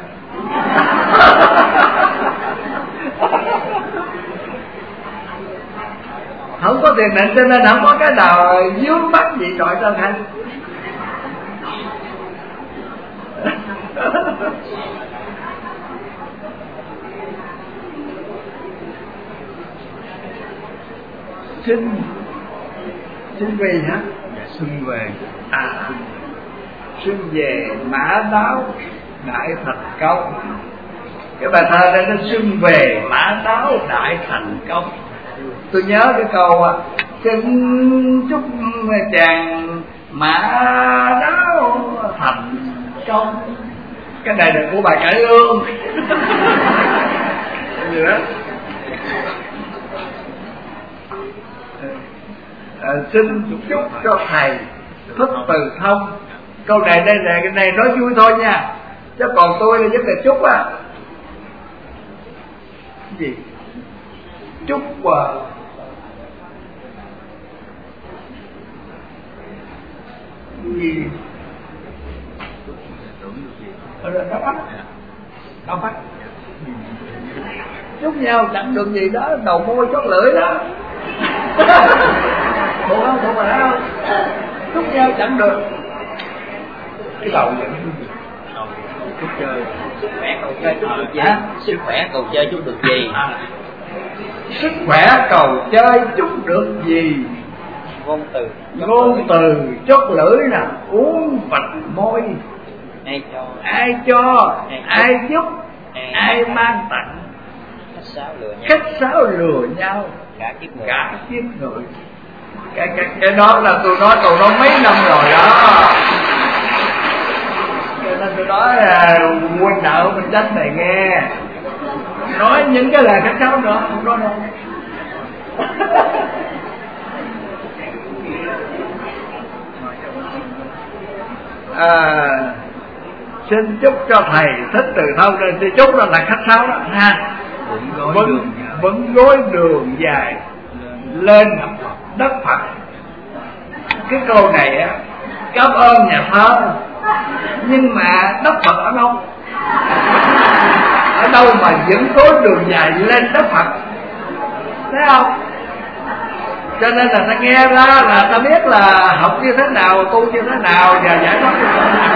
Không có thiền định cho nên không có cái nào vướng mắc gì trọi trơn hả? Xin xin về hả? Dạ, xuân về. À, xuân về mã đáo đại thành công. Cái bài thơ đây nó xuân về mã đáo đại thành công. Tôi nhớ cái câu à, xin chúc chàng mã đáo thành công. Cái này là của bà Cải Lương. Gì đó. À, xin chúc cho thầy Thích Từ Thông. Câu này đây là cái này nói vui thôi nha, chứ còn tôi là vấn đề chúc á. Cái gì? Chúc à, gì? Ở đây nó bắt, nó bắt. Chúc nhau chẳng được gì đó, đầu môi chót lưỡi đó.ถูkhông?ถูmà không? Chúc nhau chẳng được. Cái đầu vậy. Chúc chơi. Sức khỏe cầu chơi chúc được gì? Sức khỏe cầu chơi chúc được gì? À. Sức khỏe cầu chơi chúc được gì? Ngôn từ. Ngôn từ chót lưỡi nè, uống vạch môi. Ai cho? Ai cho? Ai giúp? Ai, ai mang tặng? Khách sáo lừa nhau. Khách sáo lừa nhau. Cả kiếp người. Cả kiếp người. Cái, cái, cái đó là tôi nói câu đó mấy năm rồi đó. Cho nên tôi nói là huynh nợ mình tránh này nghe. Nói những cái lời khách sáo nữa không nói đâu. À, xin chúc cho thầy Thích Từ Thông. Thì chúc là, là khách sáo đó ha. Vẫn vẫn gối đường dài lên đất Phật. Cái câu này á, cảm ơn nhà thơ, nhưng mà đất Phật ở đâu? Ở đâu mà vẫn gối đường dài lên đất Phật? Thấy không? Cho nên là ta nghe ra là ta biết là học như thế nào, tu như thế nào và giải thoát như thế nào.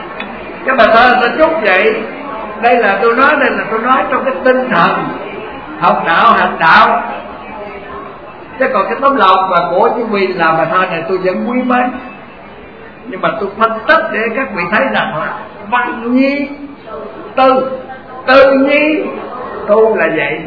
Cái bài thơ ta chúc vậy. Đây là tôi nói, đây là tôi nói trong cái tinh thần học đạo hành đạo. Chứ còn cái tấm lòng mà của chư vị làm bài thơ này tôi vẫn quý mến. Nhưng mà tôi phân tích để các vị thấy rằng là văn nhi tư, tư nhi tu là vậy.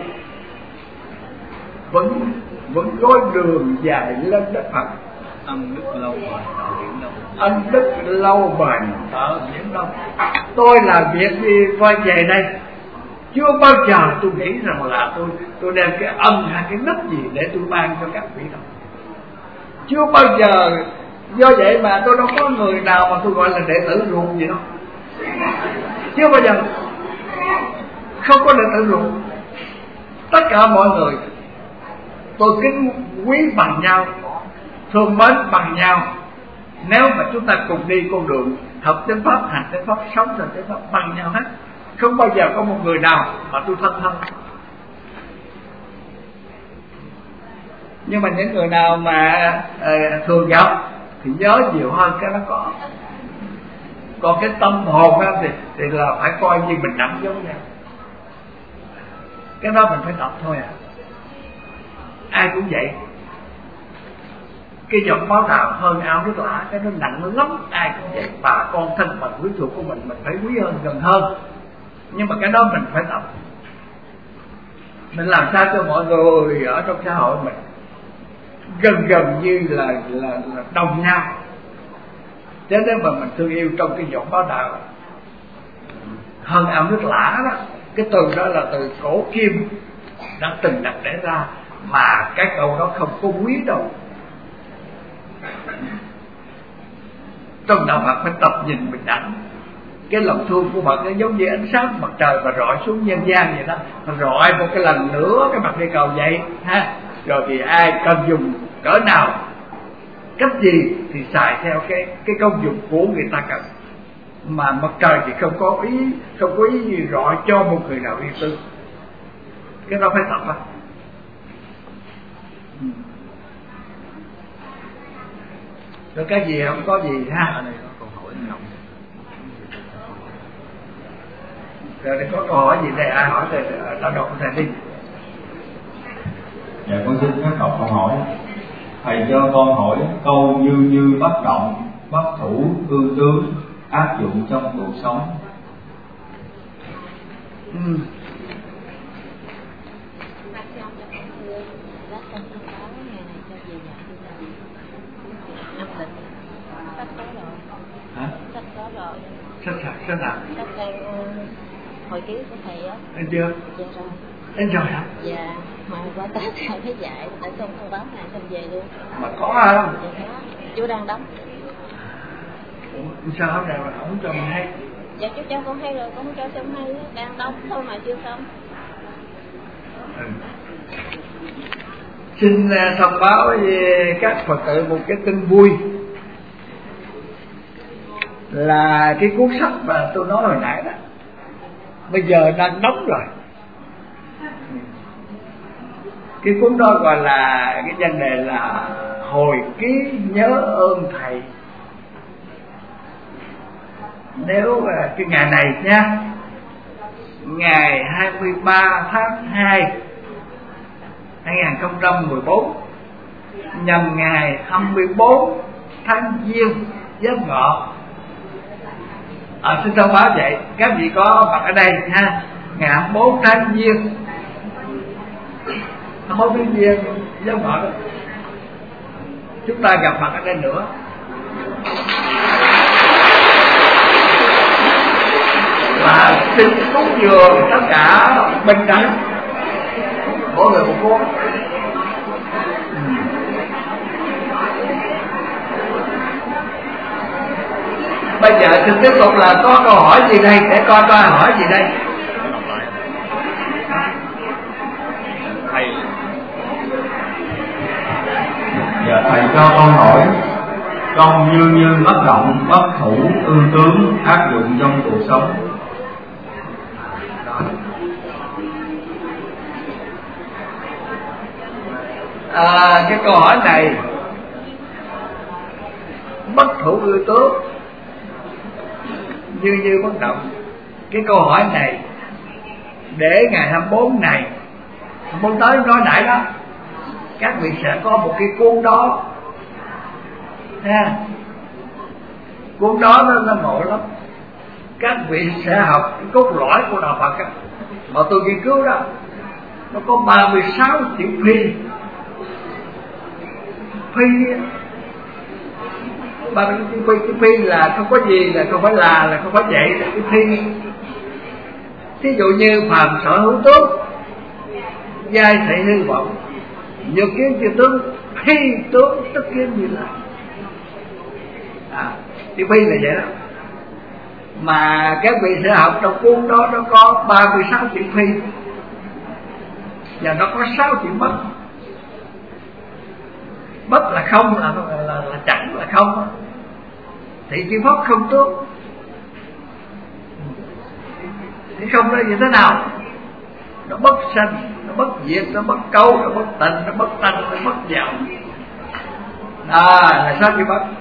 Vẫn vẫn có đường dài lên đất Phật. Ân đức lâu bền tạo biển đông. Ân đức lâu bền ở biển đông. Tôi làm việc gì quay về đây, chưa bao giờ tôi nghĩ rằng là tôi tôi đem cái ân hay cái đức gì để tôi ban cho các vị đâu. Chưa bao giờ. Do vậy mà tôi đâu có người nào mà tôi gọi là đệ tử ruột gì đâu. Chưa bao giờ. Không có đệ tử ruột. Tất cả mọi người tôi kính quý bằng nhau, thương mến bằng nhau. Nếu mà chúng ta cùng đi con đường học chánh pháp, hành chánh pháp, sống theo chánh pháp bằng nhau hết. Không bao giờ có một người nào mà tôi thân thân. Nhưng mà những người nào mà uh, thường gặp thì nhớ nhiều hơn cái nó có. Còn cái tâm hồn đó thì, thì là phải coi như mình nắm giống nhau. Cái đó mình phải tập thôi à. Ai cũng vậy. Cái giọt máu nào hơn áo nước lã, cái nó nặng lắm. Ai cũng vậy. Bà con thân bằng quý thuộc của mình mình phải quý hơn, gần hơn. Nhưng mà cái đó mình phải tập. Mình làm sao cho mọi người ở trong xã hội mình gần gần như là, là, là đồng nhau. Chứ nếu mà mình thương yêu trong cái giọt máu đạo hơn ao nước lã đó, cái từ đó là từ cổ kim đã từng đặt để ra, mà cái câu đó không có quý đâu. Trong đạo Phật phải tập nhìn bình đẳng. Cái lòng thương của Phật nó giống như ánh sáng mặt trời mà rọi xuống nhân gian vậy đó, mà rọi một cái lần nữa cái mặt cây cầu vậy ha. Rồi thì ai cần dùng cỡ nào, cách gì thì xài theo cái cái công dụng của người ta cần. Mà mặt trời thì không có ý không có ý gì rọi cho một người nào riêng tư. Cái đó phải tập á. Rồi cái gì không có gì ha. Rồi thì có câu hỏi gì đây, ai hỏi thì ta đọc thầy đi. Dạ con xin phép đọc câu hỏi. Thầy cho con hỏi câu như như bất động, bất thủ, ương tướng áp dụng trong cuộc sống. Ừ. Hả? Sách đó rồi. Sách nào? Sách nào? Sách đang hồi ký của thầy á. Anh chưa? Dạ rồi. Anh rồi hả? Dạ, mà qua Tết thầy phải dạy, tại xong thông báo này xong về luôn. Mà có không? Dạ có, chú đang đóng. Ủa, sao hôm nay mà không cho mình hay? Dạ chú cho con hay rồi, con không cho xong hay, đang đóng thôi mà chưa xong. Ừ. Xin uh, thông báo với các Phật tử một cái tin vui, là cái cuốn sách mà tôi nói hồi nãy đó bây giờ đang đóng rồi. Cái cuốn đó gọi là, cái danh đề là Hồi ký nhớ ơn thầy. Nếu cái ngày này nha, ngày hai mươi ba tháng hai hai nghìn không trăm mười bốn, nhằm ngày hai mươi bốn tháng Giêng Giáp Ngọ. À, xin thông báo vậy, các vị có mặt ở đây ha. Ngày hai mươi bốn tháng Giêng, hai mươi bốn tháng Giêng Giáp Ngọ đó, chúng ta gặp mặt ở đây nữa. Và xin cúng dường tất cả bình đẳng, mỗi người một cuốn. Bây giờ xin tiếp tục là có câu hỏi gì đây, để coi coi hỏi gì đây. Thầy. Dạ thầy cho con hỏi câu như như bất động, bất thủ, ương tướng áp dụng trong cuộc sống. À, cái câu hỏi này, bất thủ ương tướng như như bất động, cái câu hỏi này để ngày hai mươi bốn này Muốn tới nói nãy đó, các vị sẽ có một cái cuốn đó ha. Cuốn đó nó, nó ngộ lắm. Các vị sẽ học cái cốt lõi của đạo Phật á, mà tôi nghiên cứu đó. Nó có ba mươi sáu chữ phi. Phi ba mươi sáu chữ phi. Cái phi là không có gì, là không phải là, là không phải vậy, là cái phi. Thí dụ như phàm sở hữu tốt, giai thị hư vọng, nhược kiến chư tướng, phi tướng tất kiến Như Lai. À, chữ phi là vậy đó. Mà các vị sẽ học trong cuốn đó, nó có ba mươi sáu chữ phi, và nó có sáu chữ bất. Bất là không, là, là, là, là chẳng, là không. Thì chữ pháp không tướng. Thì không là như thế nào? Nó bất sanh, nó bất diệt, nó bất câu, nó bất tịnh, nó bất tanh, nó bất vọng. À, là sao chữ bất.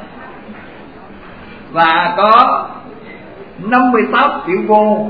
Và có năm mươi tám chữ vô.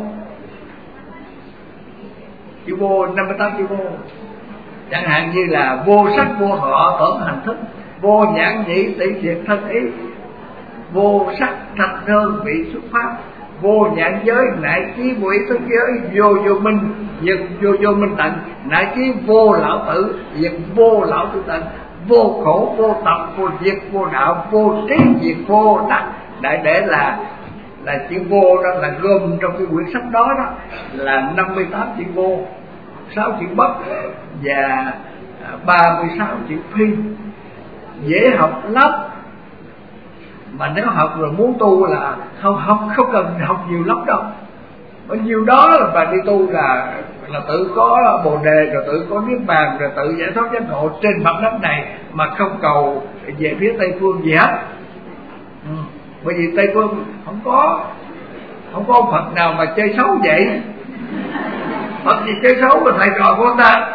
Chữ vô, năm mươi tám chữ vô. Chẳng hạn như là vô sắc vô thọ tưởng hành thức, vô nhãn nhĩ tỷ thiệt thân ý, vô sắc thanh hương vị xuất pháp, vô nhãn giới nại chí vô ý thức giới, vô vô minh diệt vô vô minh tận, nại chí vô lão tử diệt vô lão tử tận, vô khổ vô tập vô diệt vô đạo, vô trí diệt vô đắc. Đại để là là chữ vô đó là gồm trong cái quyển sách đó đó là năm mươi tám chữ vô, sáu chữ bất và ba mươi sáu chữ phi. Dễ học lắm. Mà nếu học rồi muốn tu là không không không cần học nhiều lắm đâu. Bao nhiêu đó là bà đi tu là là tự có bồ đề, rồi tự có niết bàn, rồi tự giải thoát giác ngộ trên mặt đất này mà không cầu về phía Tây phương gì hết. Ừ. Bởi vì Tây phương không có không có ông Phật nào mà chơi xấu vậy. Phật gì chơi xấu là thầy trò của ta.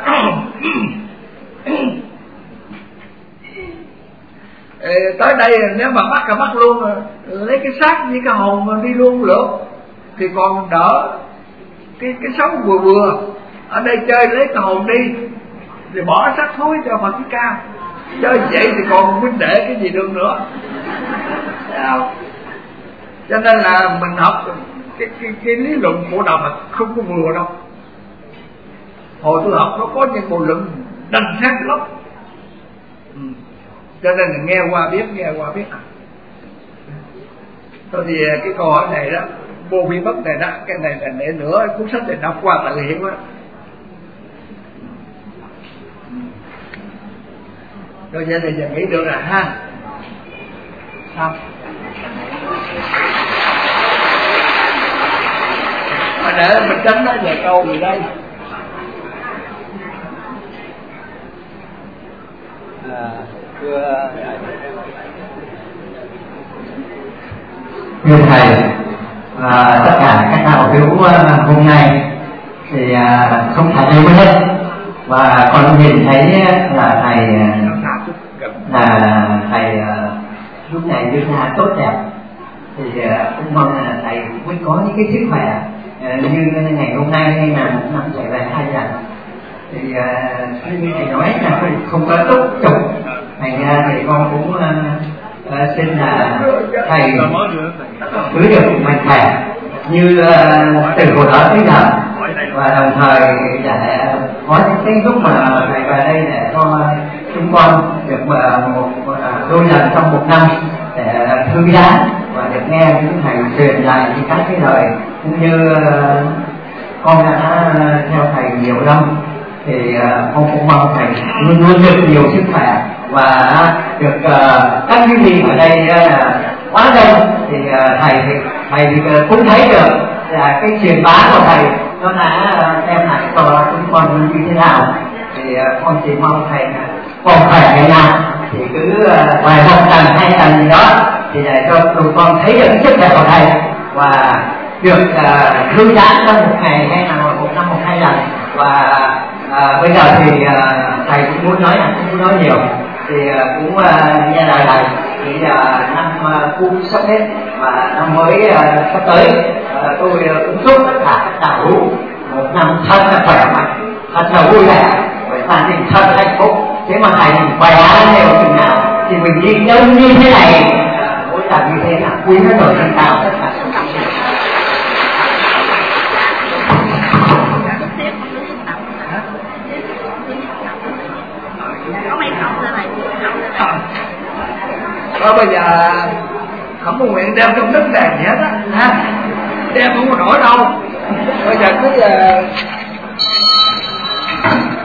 Ê, tới đây nếu mà bắt là bắt luôn, lấy cái xác với cái hồn mà đi luôn được thì còn đỡ. Cái cái sống vừa vừa ở đây chơi lấy cái hồn đi thì bỏ xác thối cho Phật Thích Ca. Chơi vậy thì còn huynh đệ cái gì được nữa. Thấy không? Cho nên là mình học cái, cái, cái lý luận của đạo Phật không có vừa đâu. Hồi tôi học nó có những bộ luận đành xác lắm. Ừ. Cho nên là nghe qua biết, nghe qua biết. Thôi thì cái câu hỏi này đó, vô vi bất này đó, cái này là để nữa cuốn sách này đọc qua tự hiện đó. Rồi vậy thì giờ nghĩ được rồi ha. Sao? Mà để mình tránh nó về câu gì đây? À, thưa thưa thầy và tất cả các đạo hữu hôm nay thì không phải đây mới hết, và con nhìn thấy là thầy là thầy lúc này đưa ra tốt đẹp, thì cũng mong là thầy mới có những cái sức khỏe như ngày hôm nay hay là một năm trở về hai lần. Thì như thầy nói là không có tốt trục, thành ra thì con cũng uh, xin là thầy cứ được mạnh khỏe như uh, từ hồi đó tới giờ, và đồng thời để có những cái lúc mà thầy vào đây để cho chúng con được uh, một uh, đôi lần trong một năm để thư giãn và được nghe những thầy truyền lại những các cái lời, cũng như uh, con đã uh, theo thầy nhiều năm, thì uh, con cũng mong thầy luôn luôn được nhiều sức khỏe và được uh, các quý vị ở đây là uh, quá đông, thì uh, thầy thì thầy thì uh, cũng thấy được là cái truyền bá của thầy nó đã uh, đem lại cho chúng con như thế nào. Thì uh, con chỉ mong thầy còn khỏe ngày nào thì cứ uh, vài một tuần hai tuần gì đó thì để cho tụi con thấy được sức khỏe của thầy và được uh, thư giãn trong một ngày hay là một năm một hai lần. Và à, bây giờ thì à, thầy cũng muốn nói là cũng muốn nói nhiều, thì à, cũng à, nghe lời thầy thì à, năm à, cũng sắp hết và năm mới à, sắp tới, à, tôi à, cũng chúc tất cả các đạo hữu một năm thật là khỏe mạnh, thật là vui vẻ là mình thật hạnh phúc. Thế mà thầy mình khỏe đều chừng nào thì mình đi đâu như thế này, mỗi lần như thế là quý nó rồi thành tạo tất cả. Rồi bây giờ không có nguyện đem trong đất đèn gì hết á, ha, đem không có nổi đâu. Bây giờ cứ uh...